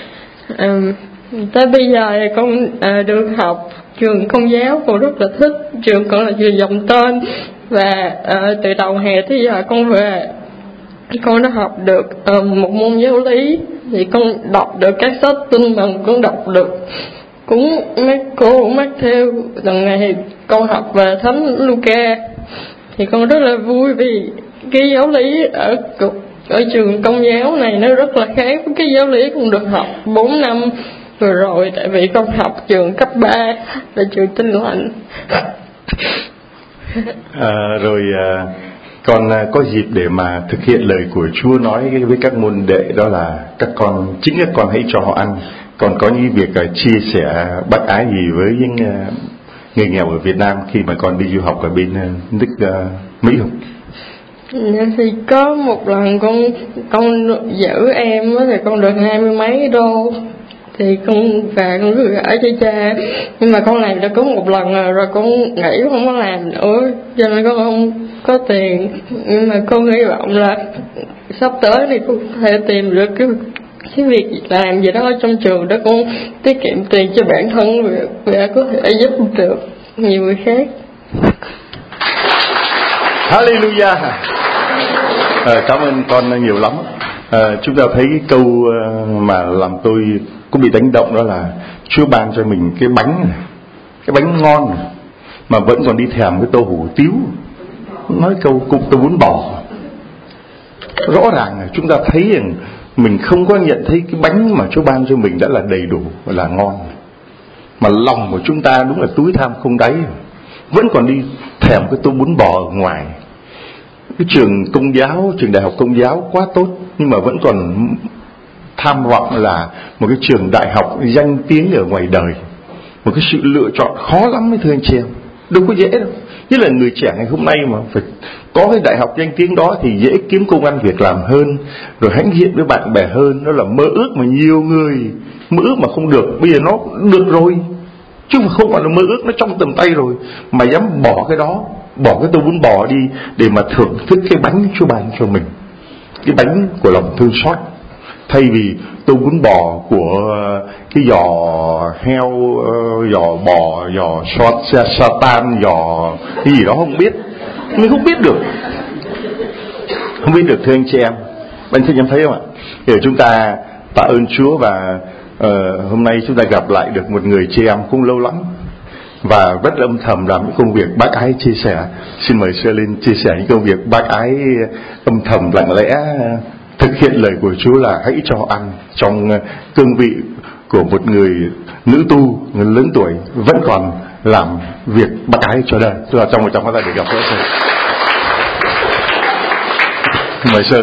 Tới bây giờ thì con được học trường Công giáo, con rất là thích. Trường con là trường dòng tên và từ đầu hè tới giờ con về con đã học được một môn giáo lý, thì con đọc được các sách Tin Mừng, con đọc được cũng cô mắc theo. Lần này thì con học về Thánh Luca thì con rất là vui vì cái giáo lý ở trường Công giáo này nó rất là khác với cái giáo lý con được học 4 năm vừa rồi, tại vì con học trường cấp 3 là trường Tin Lành. Con có dịp để mà thực hiện lời của Chúa nói với các môn đệ, đó là chính các con hãy cho họ ăn. Còn có những việc chia sẻ bác ái gì với những người nghèo ở Việt Nam khi mà con đi du học ở bên nước Mỹ không? Thì có một lần con giữ em thì con được 20 mấy đô, thì con cứ gửi cho cha, nhưng mà con làm được có một lần rồi con nghĩ không có làm nữa cho nên con không có tiền. Nhưng mà con hy vọng là sắp tới thì con có thể tìm được cái việc làm gì đó trong trường đó, con tiết kiệm tiền cho bản thân và có thể giúp được nhiều người khác. Hallelujah. Cảm ơn con nhiều lắm. Chúng ta thấy cái câu mà làm tôi cũng bị đánh động, đó là Chúa ban cho mình cái bánh ngon này, mà vẫn còn đi thèm cái tô hủ tiếu, nói câu cục tô bún bò. Rõ ràng là chúng ta thấy rằng mình không có nhận thấy cái bánh mà Chúa ban cho mình đã là đầy đủ và là ngon, mà lòng của chúng ta đúng là túi tham không đáy. vẫn còn đi thèm cái tô bún bò ở ngoài. Cái trường công giáo, trường đại học công giáo quá tốt, nhưng mà vẫn còn tham vọng là một cái trường đại học danh tiếng ở ngoài đời. Một cái sự lựa chọn khó lắm mới thưa anh chị em, đâu có dễ đâu. Nhất là người trẻ ngày hôm nay mà phải có cái đại học danh tiếng đó thì dễ kiếm công ăn việc làm hơn, rồi hãnh diện với bạn bè hơn. Nó là mơ ước mà nhiều người mơ ước mà không được, bây giờ nó được rồi, chứ không phải là mơ ước, nó trong tầm tay rồi mà dám bỏ cái đó, bỏ cái tô bún bò đi để mà thưởng thức cái bánh Chúa ban cho mình, cái bánh của lòng thương xót, thay vì tô bún bò của cái giò heo, giò bò, giò Satan, giò cái gì đó không biết, mình không biết được, thưa anh chị em. Anh chị em thấy không ạ? Để chúng ta tạ ơn Chúa và hôm nay chúng ta gặp lại được một người chị em cũng lâu lắm và rất âm thầm làm những công việc bác ái chia sẻ. Xin mời Selin chia sẻ những công việc bác ái âm thầm lặng lẽ thực hiện lời của Chúa là hãy cho ăn, trong cương vị của một người nữ tu, người lớn tuổi vẫn còn làm việc bác ái cho đời. Tôi là trong một trong các để gặp gỡ Sơ. Mời Sơ.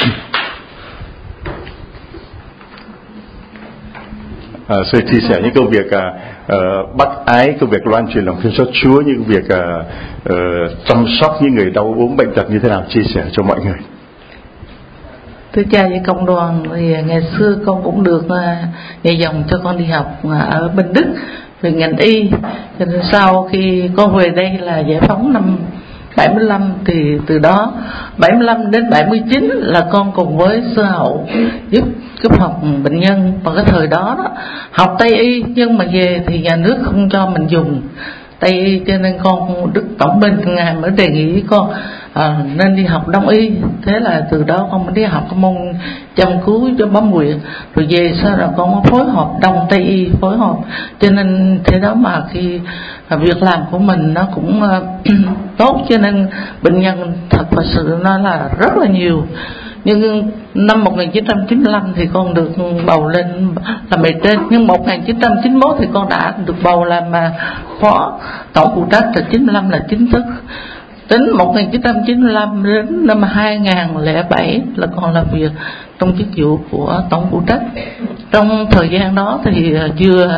Sơ chia sẻ những công việc bác ái, công việc loan truyền lòng thương xót Chúa, những việc chăm sóc những người đau ốm bệnh tật như thế nào, chia sẻ cho mọi người. Thưa cha với cộng đoàn, thì ngày xưa con cũng được nhà dòng cho con đi học ở bên Đức về ngành y. Cho nên sau khi con về đây là giải phóng năm 75, thì từ đó 75 đến 79 là con cùng với sư hậu giúp cấp học bệnh nhân. Và cái thời đó học Tây y, nhưng mà về thì nhà nước không cho mình dùng Tây y, cho nên con Đức Tổng Binh ngài mới đề nghị con nên đi học Đông y. Thế là từ đó con mới đi học cái môn chăm cứu cho bấm huyệt, rồi về sau rồi con mới phối hợp Đông Tây y phối hợp. Cho nên thế đó mà khi việc làm của mình nó cũng tốt, cho nên bệnh nhân thật sự nó là rất là nhiều. Nhưng năm 1995 thì con được bầu lên làm bề trên, nhưng 1991 thì con đã được bầu làm phó tổng phụ trách, là 95 là chính thức. Đến 1995 đến năm 2007 là con làm việc trong chức vụ của tổng phụ trách. Trong thời gian đó thì chưa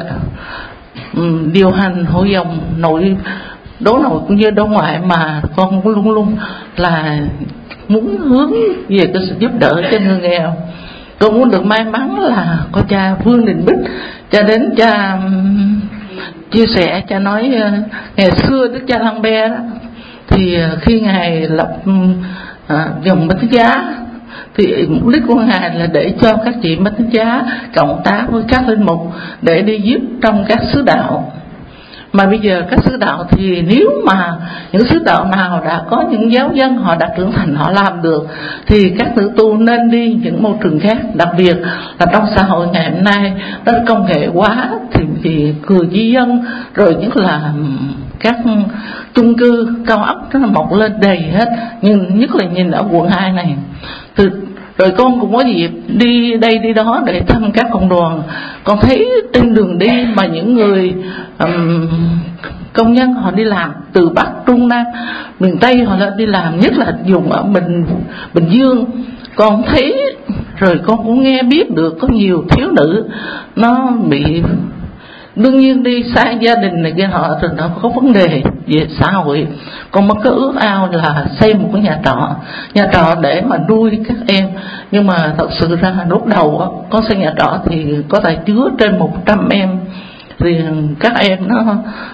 điều hành hội dòng nội cũng như đối ngoại, mà con cũng luôn luôn là muốn hướng về cái sự giúp đỡ cho người nghèo. Con muốn được may mắn là có cha Vương Đình Bích, cha đến cha chia sẻ, cha nói ngày xưa Đức cha Lăng Be đó, thì khi ngài lập dòng Bánh Giá thì mục đích của ngài là để cho các chị Bánh Giá cộng tác với các linh mục để đi giúp trong các xứ đạo. Mà bây giờ các xứ đạo thì nếu mà những xứ đạo nào đã có những giáo dân họ đã trưởng thành, họ làm được, thì các nữ tu nên đi những môi trường khác. Đặc biệt là trong xã hội ngày hôm nay nó công nghệ quá, thì người di dân rồi nhất là các chung cư cao ốc nó mọc lên đầy hết, nhưng nhất là nhìn ở quận 2 này. Rồi con cũng có dịp đi đây đi đó để thăm các cộng đoàn. Con thấy trên đường đi mà những người công nhân họ đi làm từ Bắc, Trung, Nam, miền Tây họ lên đi làm, nhất là dùng ở Bình Dương. Con thấy rồi con cũng nghe biết được có nhiều thiếu nữ nó bị, đương nhiên đi xa gia đình này kia họ thì nó có vấn đề về xã hội. Con mới có ước ao là xây một cái nhà trọ để mà nuôi các em. Nhưng mà thật sự ra lúc đầu con xây nhà trọ thì có thể chứa trên 100 em, thì các em nó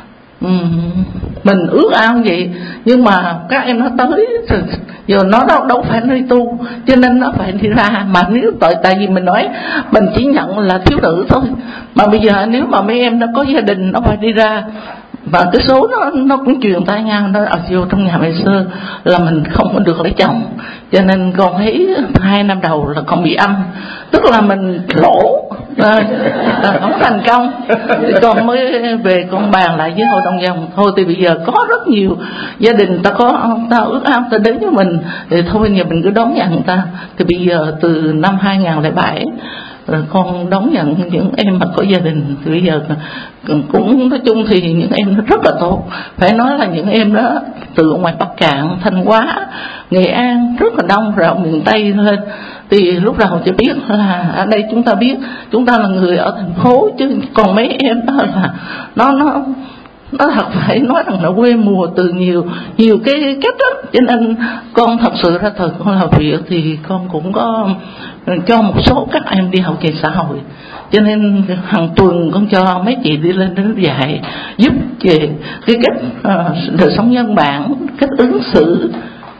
mình ước ao vậy, nhưng mà các em nó tới giờ nó đâu phải đi tu, cho nên nó phải đi ra. Mà nếu tại vì mình nói mình chỉ nhận là thiếu nữ thôi, mà bây giờ nếu mà mấy em nó có gia đình nó phải đi ra. Và cái số nó cũng truyền tai nhau, nó vô trong nhà mẹ xưa là mình không có được lấy chồng. Cho nên con thấy 2 năm đầu là con bị âm, tức là mình lỗ, không thành công. Thì con mới về con bàn lại với hội đồng dòng, thôi thì bây giờ có rất nhiều gia đình ta ước ao ta đến với mình, thì thôi nhà mình cứ đón nhận ta. Thì bây giờ từ năm 2007 rồi con đón nhận những em mà có gia đình. Thì bây giờ cũng nói chung thì những em nó rất là tốt, phải nói là những em đó từ ngoài Bắc Cạn, Thanh Hóa, Nghệ An rất là đông, rồi miền Tây lên. Thì lúc đầu chỉ biết là ở đây chúng ta biết chúng ta là người ở thành phố, chứ còn mấy em đó là nó thật phải nói rằng là quê mùa từ nhiều cái cách đó. Cho nên con thật sự ra thời con làm việc thì con cũng có cho một số các em đi học về xã hội, cho nên hàng tuần con cho mấy chị đi lên đến dạy giúp về cái cách đời sống nhân bản, cách ứng xử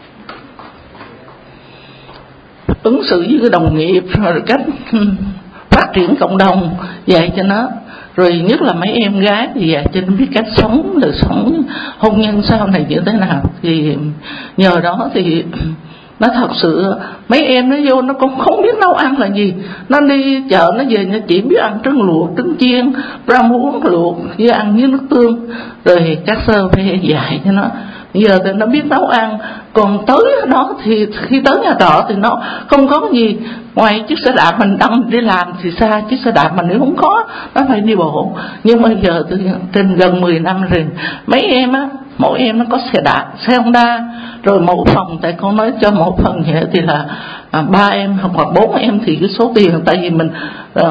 với cái đồng nghiệp, rồi cách phát triển cộng đồng, dạy cho nó. Rồi nhất là mấy em gái thì dạy cho nó biết cách sống, đời sống hôn nhân sau này như thế nào. Thì nhờ đó thì nó thật sự mấy em nó vô nó cũng không biết nấu ăn là gì, nó đi chợ nó về nó chỉ biết ăn trứng luộc, trứng chiên, rau muống luộc với ăn với nước tương, rồi các sơ phải dạy cho nó. Giờ thì nó biết nấu ăn. Còn tới đó thì khi tới nhà trọ thì nó không có gì ngoài chiếc xe đạp mình đâm đi làm thì xa, chiếc xe đạp mà nếu không có nó phải đi bộ. Nhưng mà giờ từ trên gần 10 năm rồi mấy em á, mỗi em nó có xe đạp, xe Honda, rồi một phòng, tại con nói cho một phần vậy thì là 3 em hoặc 4 em thì cái số tiền, tại vì mình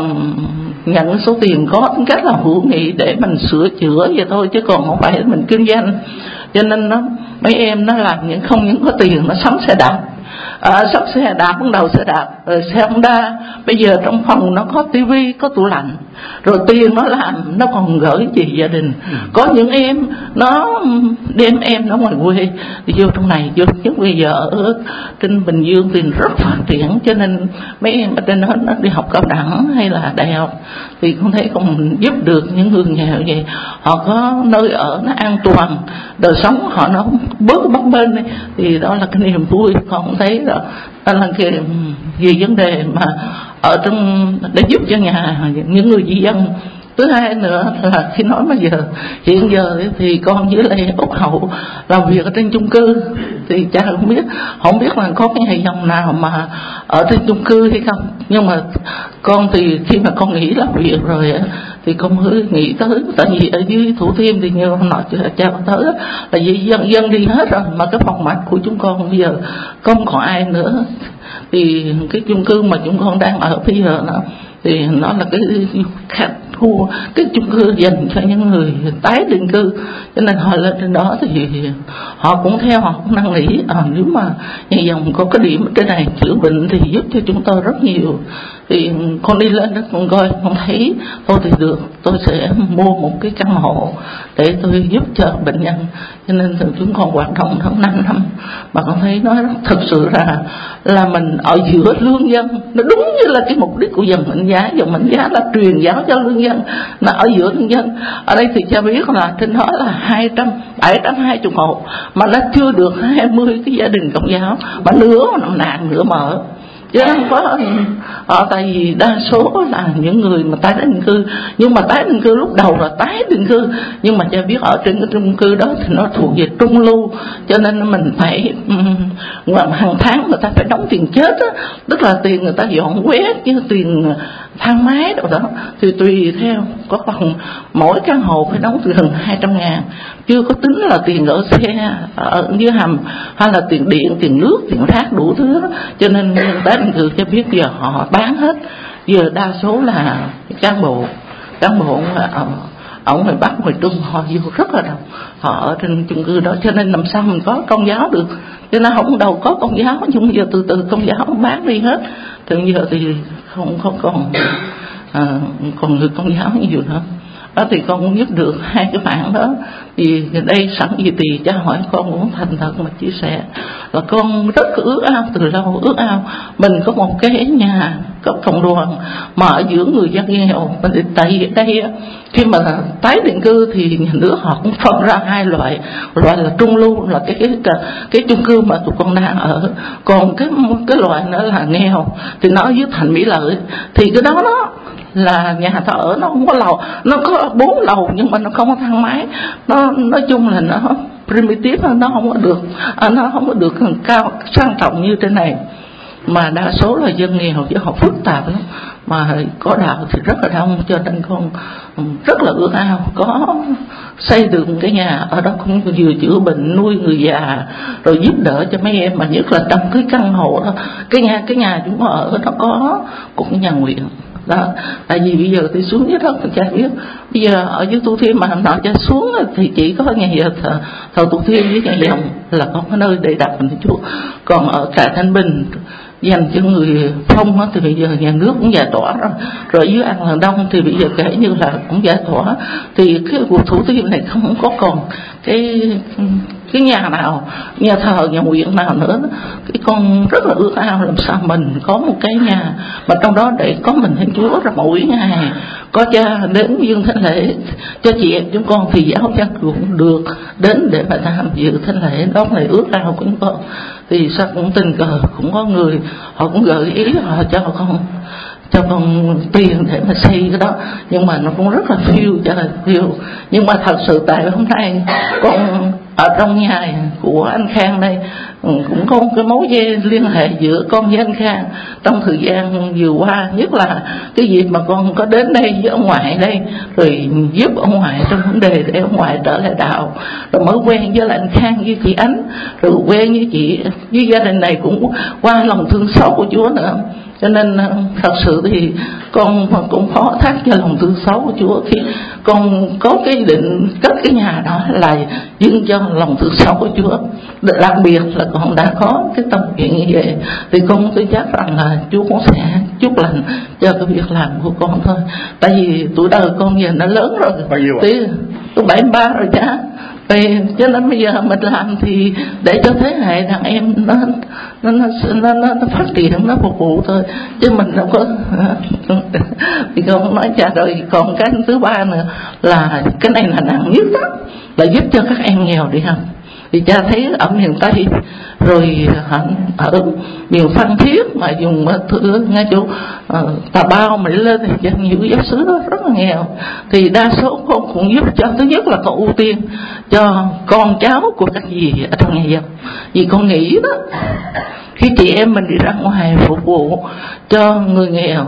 nhận cái số tiền có tính cách là hữu nghị để mình sửa chữa vậy thôi, chứ còn không phải mình kinh doanh. Cho nên nó mấy em nó làm không những có tiền, nó sắm xe đạp, sắm xe đạp, ban đầu xe đạp, rồi xe Honda. Bây giờ trong phòng nó có tivi, có tủ lạnh, rồi tiền nó làm nó còn gửi về gia đình. Có những em nó đem em nó ngoài quê thì vô trong này, vô nhất bây giờ ở trên Bình Dương thì rất phát triển, cho nên mấy em ở trên đó nó đi học cao đẳng hay là đại học thì con thấy còn giúp được những người nghèo vậy. Họ có nơi ở nó an toàn, đời sống họ nó bớt bấp bênh đi, thì đó là cái niềm vui. Con thấy đó là cái vì vấn đề mà ở trong để giúp cho những người di dân. Thứ hai nữa là khi nói mà hiện giờ thì con với lại Úc Hậu làm việc ở trên chung cư, thì cha không biết là có cái nhà dòng nào mà ở trên chung cư hay không. Nhưng mà con thì khi mà con nghỉ làm việc rồi thì con mới nghĩ tới, tại vì ở dưới Thủ Thiêm thì như ông nói cha có tới là vì dân đi hết rồi, mà cái phòng mạch của chúng con bây giờ không còn ai nữa. Thì cái chung cư mà chúng con đang ở bây giờ thì nó là cái khu, cái chung cư dành cho những người tái định cư, cho nên họ lên trên đó thì họ cũng năn nỉ nếu mà nhà dòng có cái điểm ở trên này chữa bệnh thì giúp cho chúng tôi rất nhiều. Thì con đi lên đó con coi, con thấy tôi thì được, tôi sẽ mua một cái căn hộ để tôi giúp cho bệnh nhân. Cho nên chúng con hoạt động hơn 5 năm mà con thấy nói thực sự là mình ở giữa lương dân, nó đúng như là cái mục đích của dòng Mệnh Giá là truyền giáo cho lương dân, là ở giữa lương dân. Ở đây thì cha biết là trên đó là 720 hộ mà nó chưa được 20 cái gia đình Công giáo, mà nửa nằm nạn nửa mở. Chứ không có tại vì đa số là những người mà tái định cư, nhưng mà tái định cư lúc đầu là tái định cư, nhưng mà cha biết ở trên cái chung cư đó thì nó thuộc về trung lưu, cho nên mình phải hàng tháng người ta phải đóng tiền chết á, tức là tiền người ta dọn quét chứ tiền thang máy đâu đó thì tùy theo, có phần mỗi căn hộ phải đóng từ gần 200.000, chưa có tính là tiền ở xe ở dưới hầm hay là tiền điện, tiền nước, tiền rác đủ thứ đó. Cho nên tái định cư cho biết giờ họ bán hết, giờ đa số là cán bộ ở ngoài Bắc, ngoài Trung họ vô rất là đông, họ ở trên chung cư đó, cho nên làm sao mình có Công giáo được. Cho nên không đầu có Công giáo, nhưng giờ từ từ Công giáo bán đi hết, từ giờ thì không còn người Công giáo nhiều nữa. Đó thì con cũng giúp được hai cái bạn đó. Thì đây sẵn gì thì cha hỏi con cũng thành thật mà chia sẻ là con rất ước ao, từ lâu ước ao mình có một cái nhà có cộng đoàn mà ở giữa người dân nghèo. Mình tại đây khi mà tái định cư thì nhà nước họ cũng phân ra hai loại là trung lưu, là cái chung cư mà tụi con đang ở, còn cái loại nữa là nghèo thì nó ở dưới thành Mỹ Lợi. Thì cái đó là nhà ta ở nó không có lầu, nó có 4 lầu nhưng mà nó không có thang máy, nó nói chung là nó primitive, nó không có được cao sang trọng như trên này. Mà đa số là dân nghèo chứ họ phức tạp lắm, mà có đạo thì rất là đông, cho nên con rất là ước ao có xây được một cái nhà ở đó, cũng vừa chữa bệnh, nuôi người già, rồi giúp đỡ cho mấy em, mà nhất là trong cái căn hộ đó, cái nhà chúng ở đó có cũng nhà nguyện đó. Tại vì bây giờ thì xuống dưới đó con cha biết, bây giờ ở dưới Tu Thiên mà nọ cha xuống thì chỉ có nhà thờ Tu Thiên với nhà dòng là có cái nơi để đặt mình Chúa. Còn ở cả Thanh Bình dành cho người Phong thì bây giờ nhà nước cũng giải tỏa rồi dưới An Lạc Đông thì bây giờ kể như là cũng giải tỏa, thì cái cuộc Thủ Thiêm này không có còn cái nhà nào, nhà thờ, nhà nguyện nào nữa. Cái con rất là ước ao làm sao mình có một cái nhà mà trong đó để có mình Thánh Chúa, rồi mỗi ngày có cha đến dương thánh lễ cho chị em chúng con, thì giáo dân cũng được đến để mà tham dự thánh lễ. Đó là ước ao của chúng con. Thì sao cũng tình cờ cũng có người họ cũng gợi ý họ cho con tiền để mà xây cái đó, nhưng mà nó cũng rất là phiêu, nhưng mà thật sự tại hôm nay con ở trong nhà của anh Khang đây cũng có một cái mối dây liên hệ giữa con với anh Khang trong thời gian vừa qua, nhất là cái dịp mà con có đến đây với ông ngoại đây, rồi giúp ông ngoại trong vấn đề để ông ngoại trở lại đạo, rồi mới quen với anh Khang với chị Ánh, rồi quen với chị với gia đình này cũng qua lòng thương xót của Chúa nữa. Cho nên thật sự thì con cũng phó thác cho lòng thương xót của Chúa khi con có cái định cất cái nhà đó là dâng cho lòng thương xót của Chúa. Đặc biệt là con đã có cái tâm nguyện như vậy thì con tôi chắc rằng là Chúa cũng sẽ chúc lành cho cái việc làm của con thôi. Tại vì tuổi đời con giờ nó lớn rồi, tôi 73 rồi cha. Vì cho nên bây giờ mình làm thì để cho thế hệ đàn em nó phát triển, nó phục vụ thôi, chứ mình đâu có. Thì con nói cha rồi, còn cái thứ ba nữa là cái này là nặng nhất đó, là giúp cho các em nghèo đi học. Thì cha thấy ở miền Tây rồi ở miền Phan Thiết mà dùng ngay chỗ Tà Bao mà đi lên thì dân nhiều giáo xứ rất là nghèo, thì đa số con cũng giúp cho. Thứ nhất là con ưu tiên cho con cháu của các dì ở trong nhà dân, vì con nghĩ đó khi chị em mình đi ra ngoài phục vụ cho người nghèo,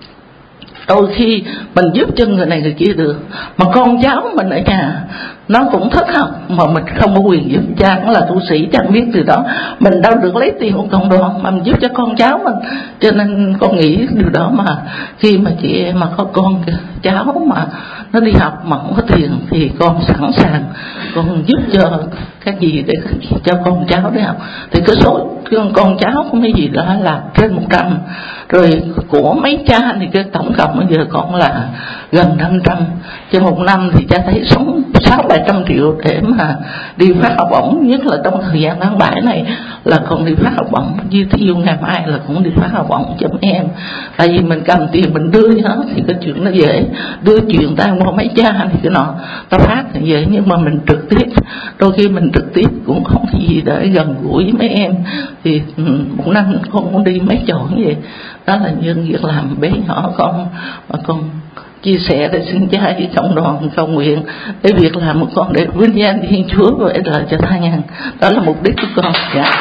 đôi khi mình giúp cho người này người kia được, mà con cháu mình ở nhà nó cũng thất học mà mình không có quyền giúp. Cha cũng là tu sĩ, cha biết từ đó mình đâu được lấy tiền của cộng đoàn mà mình giúp cho con cháu mình. Cho nên con nghĩ điều đó, mà khi mà chị em mà có con cháu mà nó đi học mà không có tiền thì con sẵn sàng con giúp cho các gì để cho con cháu đi học. Thì cái số con cháu của mấy gì đó là trên 100, rồi của mấy cha thì cái tổng cộng bây giờ còn là gần 500. Trên một năm thì cha thấy sống 600-700 triệu để mà đi phát học bổng, nhất là trong thời gian tháng 7 này là con đi phát học bổng. Như thí dụ ngày mai là cũng đi phát học bổng cho mấy em, tại vì mình cầm tiền mình đưa cho nó thì cái chuyện nó dễ, đưa chuyện ta qua mấy cha thì cái nọ ta phát thì dễ, nhưng mà mình trực tiếp, đôi khi mình trực tiếp cũng không có gì để gần gũi với mấy em. Thì một năm con cũng đi mấy chỗ như vậy. Đó là những việc làm bé nhỏ con mà con chia sẻ để xin cha với cộng đoàn cầu nguyện để việc làm của con để vinh danh Thiên Chúa và ích lợi cho tha nhân. Đó là mục đích của con.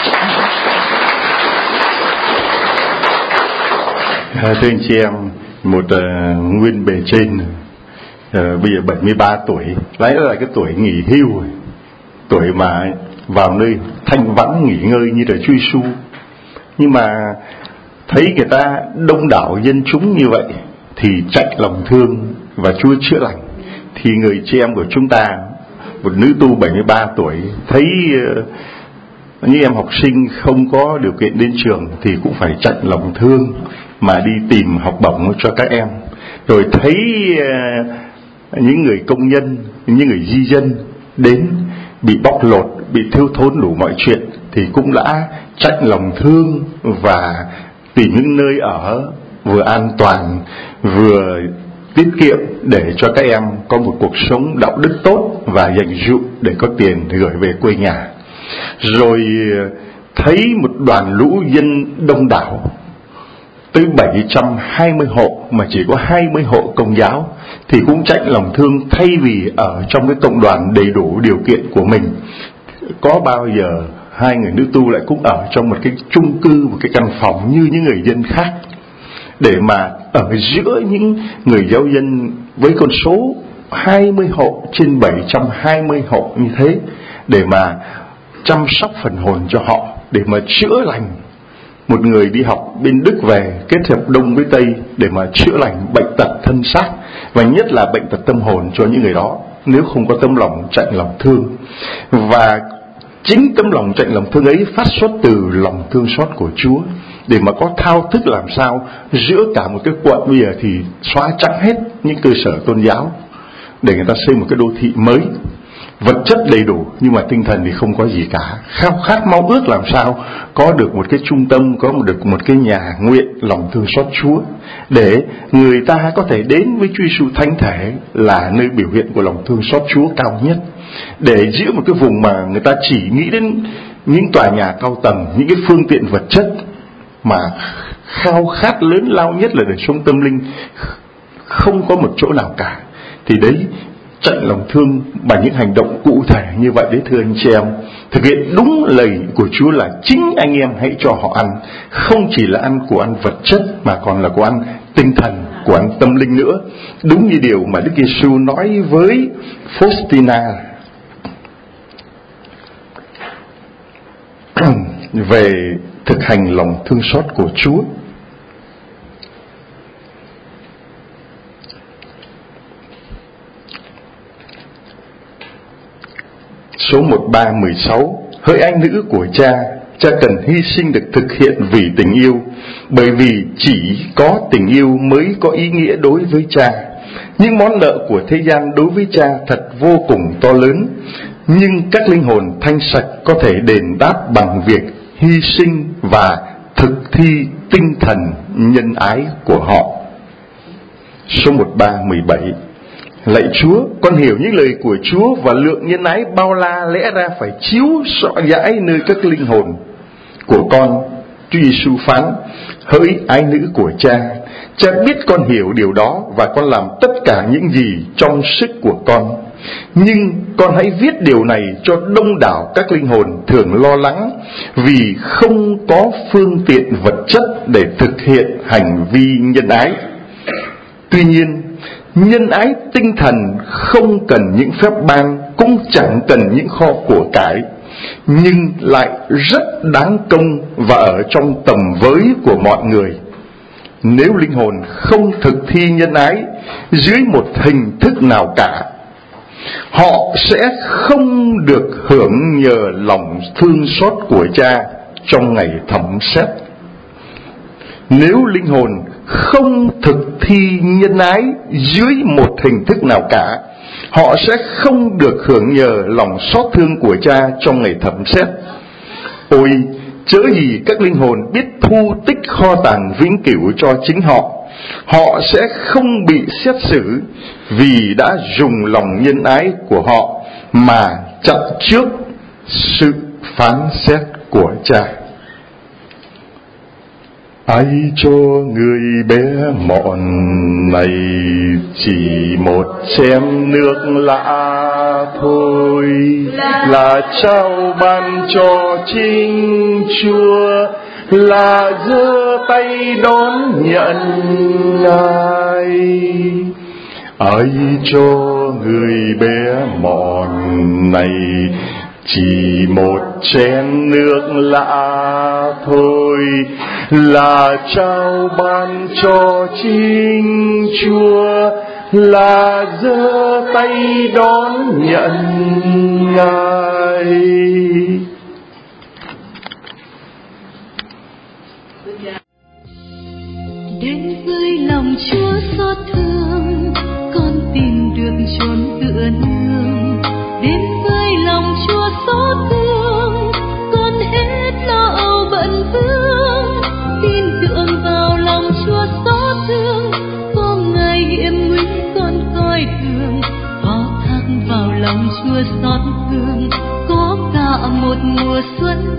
Thưa anh chị em, một nguyên bề trên bây giờ 73 tuổi, lấy lại cái tuổi nghỉ hưu, tuổi mà vào nơi thanh vắng nghỉ ngơi như là Chúa Giêsu, nhưng mà thấy người ta đông đảo dân chúng như vậy thì chạy lòng thương và Chúa chữa lành. Thì người chị em của chúng ta, một nữ tu 73 tuổi, thấy những em học sinh không có điều kiện đến trường thì cũng phải chạy lòng thương mà đi tìm học bổng cho các em. Rồi thấy những người công nhân, những người di dân đến bị bóc lột, bị thiếu thốn đủ mọi chuyện thì cũng đã chạy lòng thương và tìm những nơi ở vừa an toàn vừa tiết kiệm để cho các em có một cuộc sống đạo đức tốt và dành dụm để có tiền gửi về quê nhà. Rồi thấy một đoàn lũ dân đông đảo tới 720 hộ mà chỉ có 20 hộ Công giáo thì cũng chạy lòng thương, thay vì ở trong cái cộng đoàn đầy đủ điều kiện của mình. Có bao giờ hai người nữ tu lại cũng ở trong một cái chung cư, một cái căn phòng như những người dân khác. để mà ở giữa những người giáo dân với con số 20 hộ trên 720 hộ như thế, để mà chăm sóc phần hồn cho họ, để mà chữa lành. Một người đi học bên Đức về kết hợp Đông với Tây để mà chữa lành bệnh tật thân xác, và nhất là bệnh tật tâm hồn cho những người đó, nếu không có tấm lòng chạnh lòng thương. Và chính tấm lòng chạnh lòng thương ấy phát xuất từ lòng thương xót của Chúa, để mà có thao thức làm sao giữa cả một cái quận bây giờ thì xóa trắng hết những cơ sở tôn giáo để người ta xây một cái đô thị mới, vật chất đầy đủ nhưng mà tinh thần thì không có gì cả. Khao khát mong ước làm sao có được một cái trung tâm, có được một cái nhà nguyện lòng thương xót Chúa, để người ta có thể đến với Chúa Giêsu thánh thể là nơi biểu hiện của lòng thương xót Chúa cao nhất. Để giữa một cái vùng mà người ta chỉ nghĩ đến những tòa nhà cao tầng, những cái phương tiện vật chất, mà khao khát lớn lao nhất là đời sống tâm linh không có một chỗ nào cả, thì đấy, chạnh lòng thương bằng những hành động cụ thể như vậy đấy thưa anh chị em. Thực hiện đúng lời của Chúa là chính anh em hãy cho họ ăn, không chỉ là ăn của ăn vật chất mà còn là của ăn tinh thần, của ăn tâm linh nữa. Đúng như điều mà Đức Giêsu nói với Faustina về thực hành lòng thương xót của Chúa. Số 13:16: Hỡi ái nữ của cha, cha cần hy sinh được thực hiện vì tình yêu, bởi vì chỉ có tình yêu mới có ý nghĩa đối với cha. Những món nợ của thế gian đối với cha thật vô cùng to lớn, nhưng các linh hồn thanh sạch có thể đền đáp bằng việc hy sinh và thực thi tinh thần nhân ái của họ. Số 13:17: Lạy Chúa, con hiểu những lời của Chúa và lượng nhân ái bao la lẽ ra phải chiếu rọi rãi nơi các linh hồn của con. Chúa Giêsu phán: Hỡi ái nữ của cha, cha biết con hiểu điều đó và con làm tất cả những gì trong sức của con. Nhưng con hãy viết điều này cho đông đảo các linh hồn thường lo lắng vì không có phương tiện vật chất để thực hiện hành vi nhân ái. Tuy nhiên, nhân ái tinh thần không cần những phép ban, cũng chẳng cần những kho của cải, nhưng lại rất đáng công và ở trong tầm với của mọi người. Nếu linh hồn không thực thi nhân ái dưới một hình thức nào cả, họ sẽ không được hưởng nhờ lòng thương xót của cha trong ngày thẩm xét. Nếu linh hồn không thực thi nhân ái dưới một hình thức nào cả, họ sẽ không được hưởng nhờ lòng xót thương của cha trong ngày thẩm xét. Ôi, chớ gì các linh hồn biết thu tích kho tàng vĩnh cửu cho chính họ, họ sẽ không bị xét xử vì đã dùng lòng nhân ái của họ mà chặn trước sự phán xét của cha. Ai cho người bé mọn này chỉ một chén nước lạ thôi, là trao ban cho chính Chúa, là giơ tay đón nhận Ngài. Ai cho người bé mọn này chỉ một chén nước lạ thôi, là trao ban cho chính Chúa, là giơ tay đón nhận Ngài. Đến với lòng Chúa xót thương, con tìm được chốn tựa nương. Đến với lòng Chúa xót thương, con hết lo âu bận vương. Tin tưởng vào lòng Chúa xót thương, có ngày hiểm nguy con coi thường. Phó thác vào lòng Chúa xót thương, có cả một mùa xuân